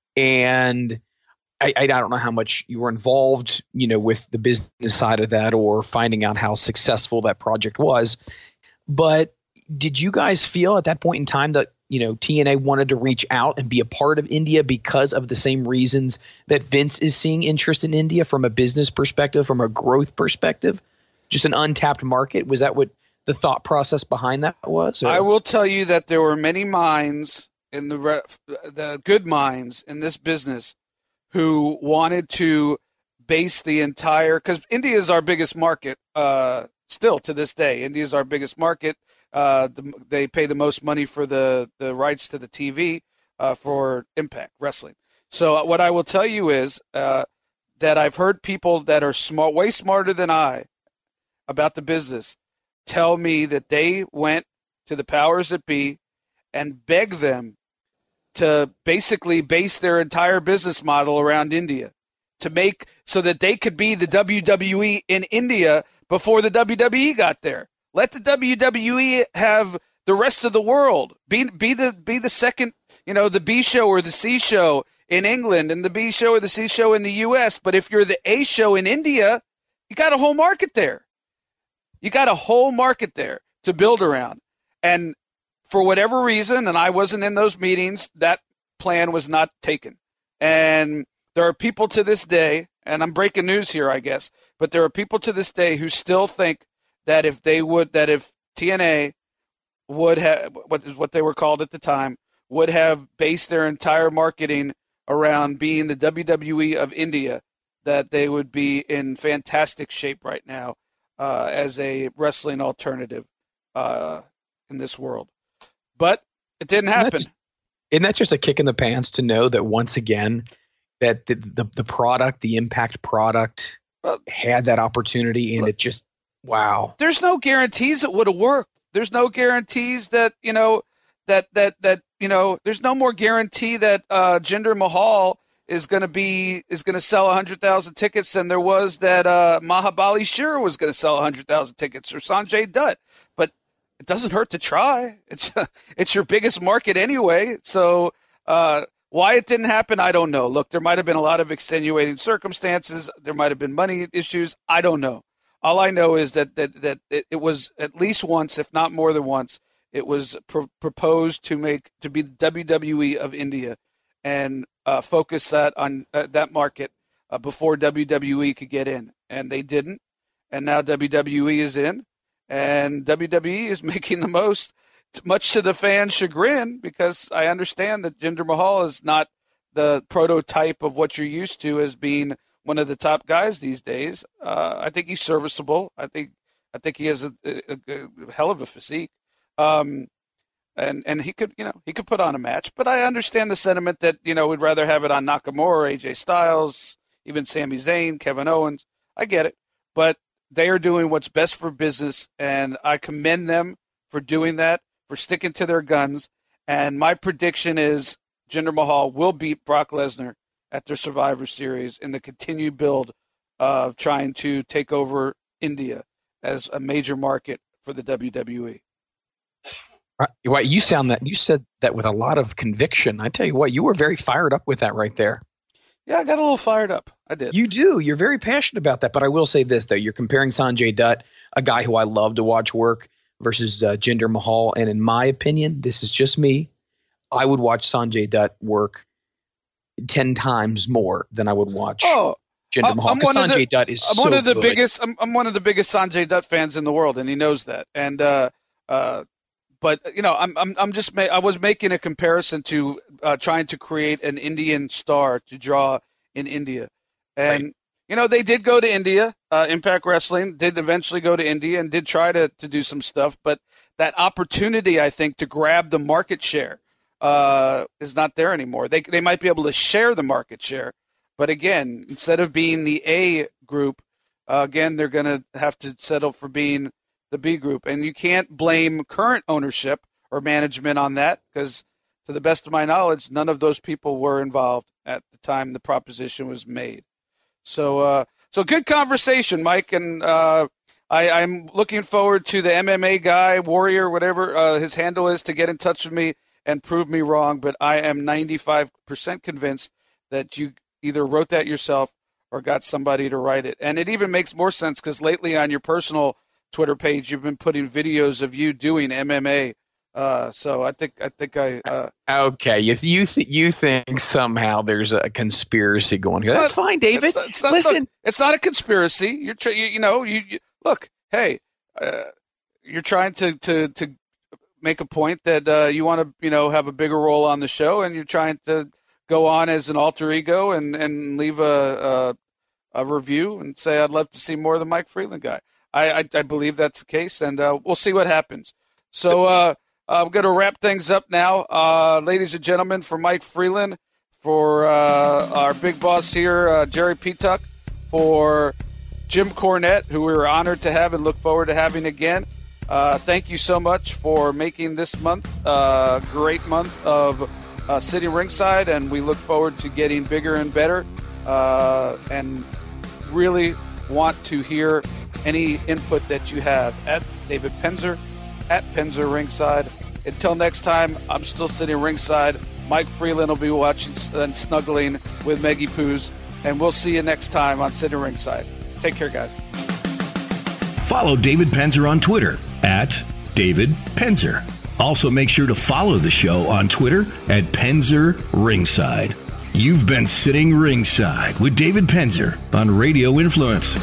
and I don't know how much you were involved, with the business side of that or finding out how successful that project was. But did you guys feel at that point in time that, TNA wanted to reach out and be a part of India because of the same reasons that Vince is seeing interest in India from a business perspective, from a growth perspective, just an untapped market? Was that what the thought process behind that was? Or? I will tell you that there were many minds in the good minds in this business who wanted to base the entire, because India is our biggest market still to this day. India is our biggest market. They pay the most money for the rights to the TV for Impact Wrestling. So what I will tell you is that I've heard people that are smart, way smarter than I about the business, tell me that they went to the powers that be and begged them to basically base their entire business model around India, to make so that they could be the WWE in India before the WWE got there. Let the WWE have the rest of the world. Be the second, the B show or the C show in England and the B show or the C show in the US. But if you're the A show in India, you got a whole market there. You got a whole market there to build around. And for whatever reason, and I wasn't in those meetings, that plan was not taken. And there are people to this day, and I'm breaking news here, I guess, but there are people to this day who still think that if TNA would have, what they were called at the time, would have based their entire marketing around being the WWE of India, that they would be in fantastic shape right now as a wrestling alternative in this world. But it didn't happen. Isn't that just a kick in the pants to know that once again that the product, the Impact product, had that opportunity, and it just wow. There's no guarantees it would have worked. There's no guarantees that there's no more guarantee that Jinder Mahal is going to sell 100,000 tickets than there was that Mahabali Shira was going to sell 100,000 tickets or Sanjay Dutt. But it doesn't hurt to try. It's your biggest market anyway. So why it didn't happen, I don't know. Look, there might have been a lot of extenuating circumstances. There might have been money issues. I don't know. All I know is that it was at least once, if not more than once, it was proposed to be the WWE of India and focus that on that market before WWE could get in. And they didn't. And now WWE is in. And WWE is making the most, much to the fans' chagrin, because I understand that Jinder Mahal is not the prototype of what you're used to as being one of the top guys these days. I think he's serviceable. I think he has a hell of a physique. And he could put on a match. But I understand the sentiment that, we'd rather have it on Nakamura, AJ Styles, even Sami Zayn, Kevin Owens. I get it. But they are doing what's best for business, and I commend them for doing that, for sticking to their guns. And my prediction is Jinder Mahal will beat Brock Lesnar at their Survivor Series in the continued build of trying to take over India as a major market for the WWE. Right, you said that with a lot of conviction. I tell you what, you were very fired up with that right there. Yeah, I got a little fired up. I did. You do. You're very passionate about that. But I will say this, though. You're comparing Sanjay Dutt, a guy who I love to watch work, versus Jinder Mahal. And in my opinion, this is just me, I would watch Sanjay Dutt work 10 times more than I would watch Jinder Mahal. Because Sanjay Dutt is so good. I'm one of the biggest Sanjay Dutt fans in the world, and he knows that. And but I was making a comparison to trying to create an Indian star to draw in India, and right. They did go to India. Impact Wrestling did eventually go to India and did try to do some stuff, but that opportunity, I think, to grab the market share is not there anymore. They might be able to share the market share, but again, instead of being the A group, again, they're going to have to settle for being the B group. And you can't blame current ownership or management on that because, to the best of my knowledge, none of those people were involved at the time the proposition was made. So good conversation, Mike. And I'm looking forward to the MMA guy, Warrior, whatever his handle is, to get in touch with me and prove me wrong. But I am 95% convinced that you either wrote that yourself or got somebody to write it. And it even makes more sense because lately on your personal Twitter page, you've been putting videos of you doing MMA. So I think okay. You think somehow there's a conspiracy going here? That's fine, David. Listen, it's not a conspiracy. You look. Hey, you're trying to make a point that you want to have a bigger role on the show, and you're trying to go on as an alter ego and leave a review and say I'd love to see more of the Mike Freeland guy. I believe that's the case, and we'll see what happens. So. I'm going to wrap things up now. Ladies and gentlemen, for Mike Freeland, for our big boss here, Jerry Petuck, for Jim Cornette, who we were honored to have and look forward to having again. Thank you so much for making this month a great month of sitting ringside, and we look forward to getting bigger and better and really want to hear any input that you have at David Penzer, at Penzer Ringside. Until next time, I'm still sitting ringside. Mike Freeland will be watching and snuggling with Meggie Poos. And we'll see you next time on Sitting Ringside. Take care, guys. Follow David Penzer on Twitter at David Penzer. Also, make sure to follow the show on Twitter at Penzer Ringside. You've been Sitting Ringside with David Penzer on Radio Influence.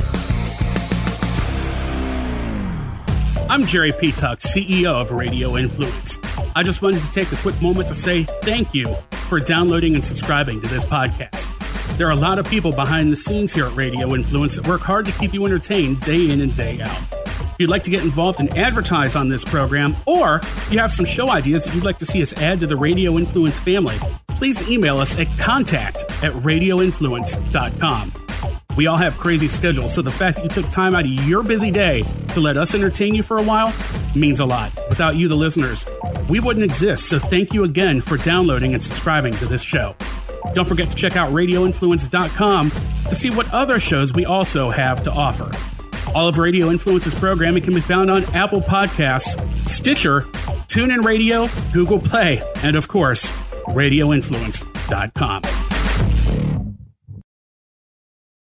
I'm Jerry Petuck, CEO of Radio Influence. I just wanted to take a quick moment to say thank you for downloading and subscribing to this podcast. There are a lot of people behind the scenes here at Radio Influence that work hard to keep you entertained day in and day out. If you'd like to get involved and advertise on this program, or you have some show ideas that you'd like to see us add to the Radio Influence family, please email us at contact@radioinfluence.com. We all have crazy schedules, so the fact that you took time out of your busy day to let us entertain you for a while means a lot. Without you, the listeners, we wouldn't exist, so thank you again for downloading and subscribing to this show. Don't forget to check out radioinfluence.com to see what other shows we also have to offer. All of Radio Influence's programming can be found on Apple Podcasts, Stitcher, TuneIn Radio, Google Play, and of course, radioinfluence.com.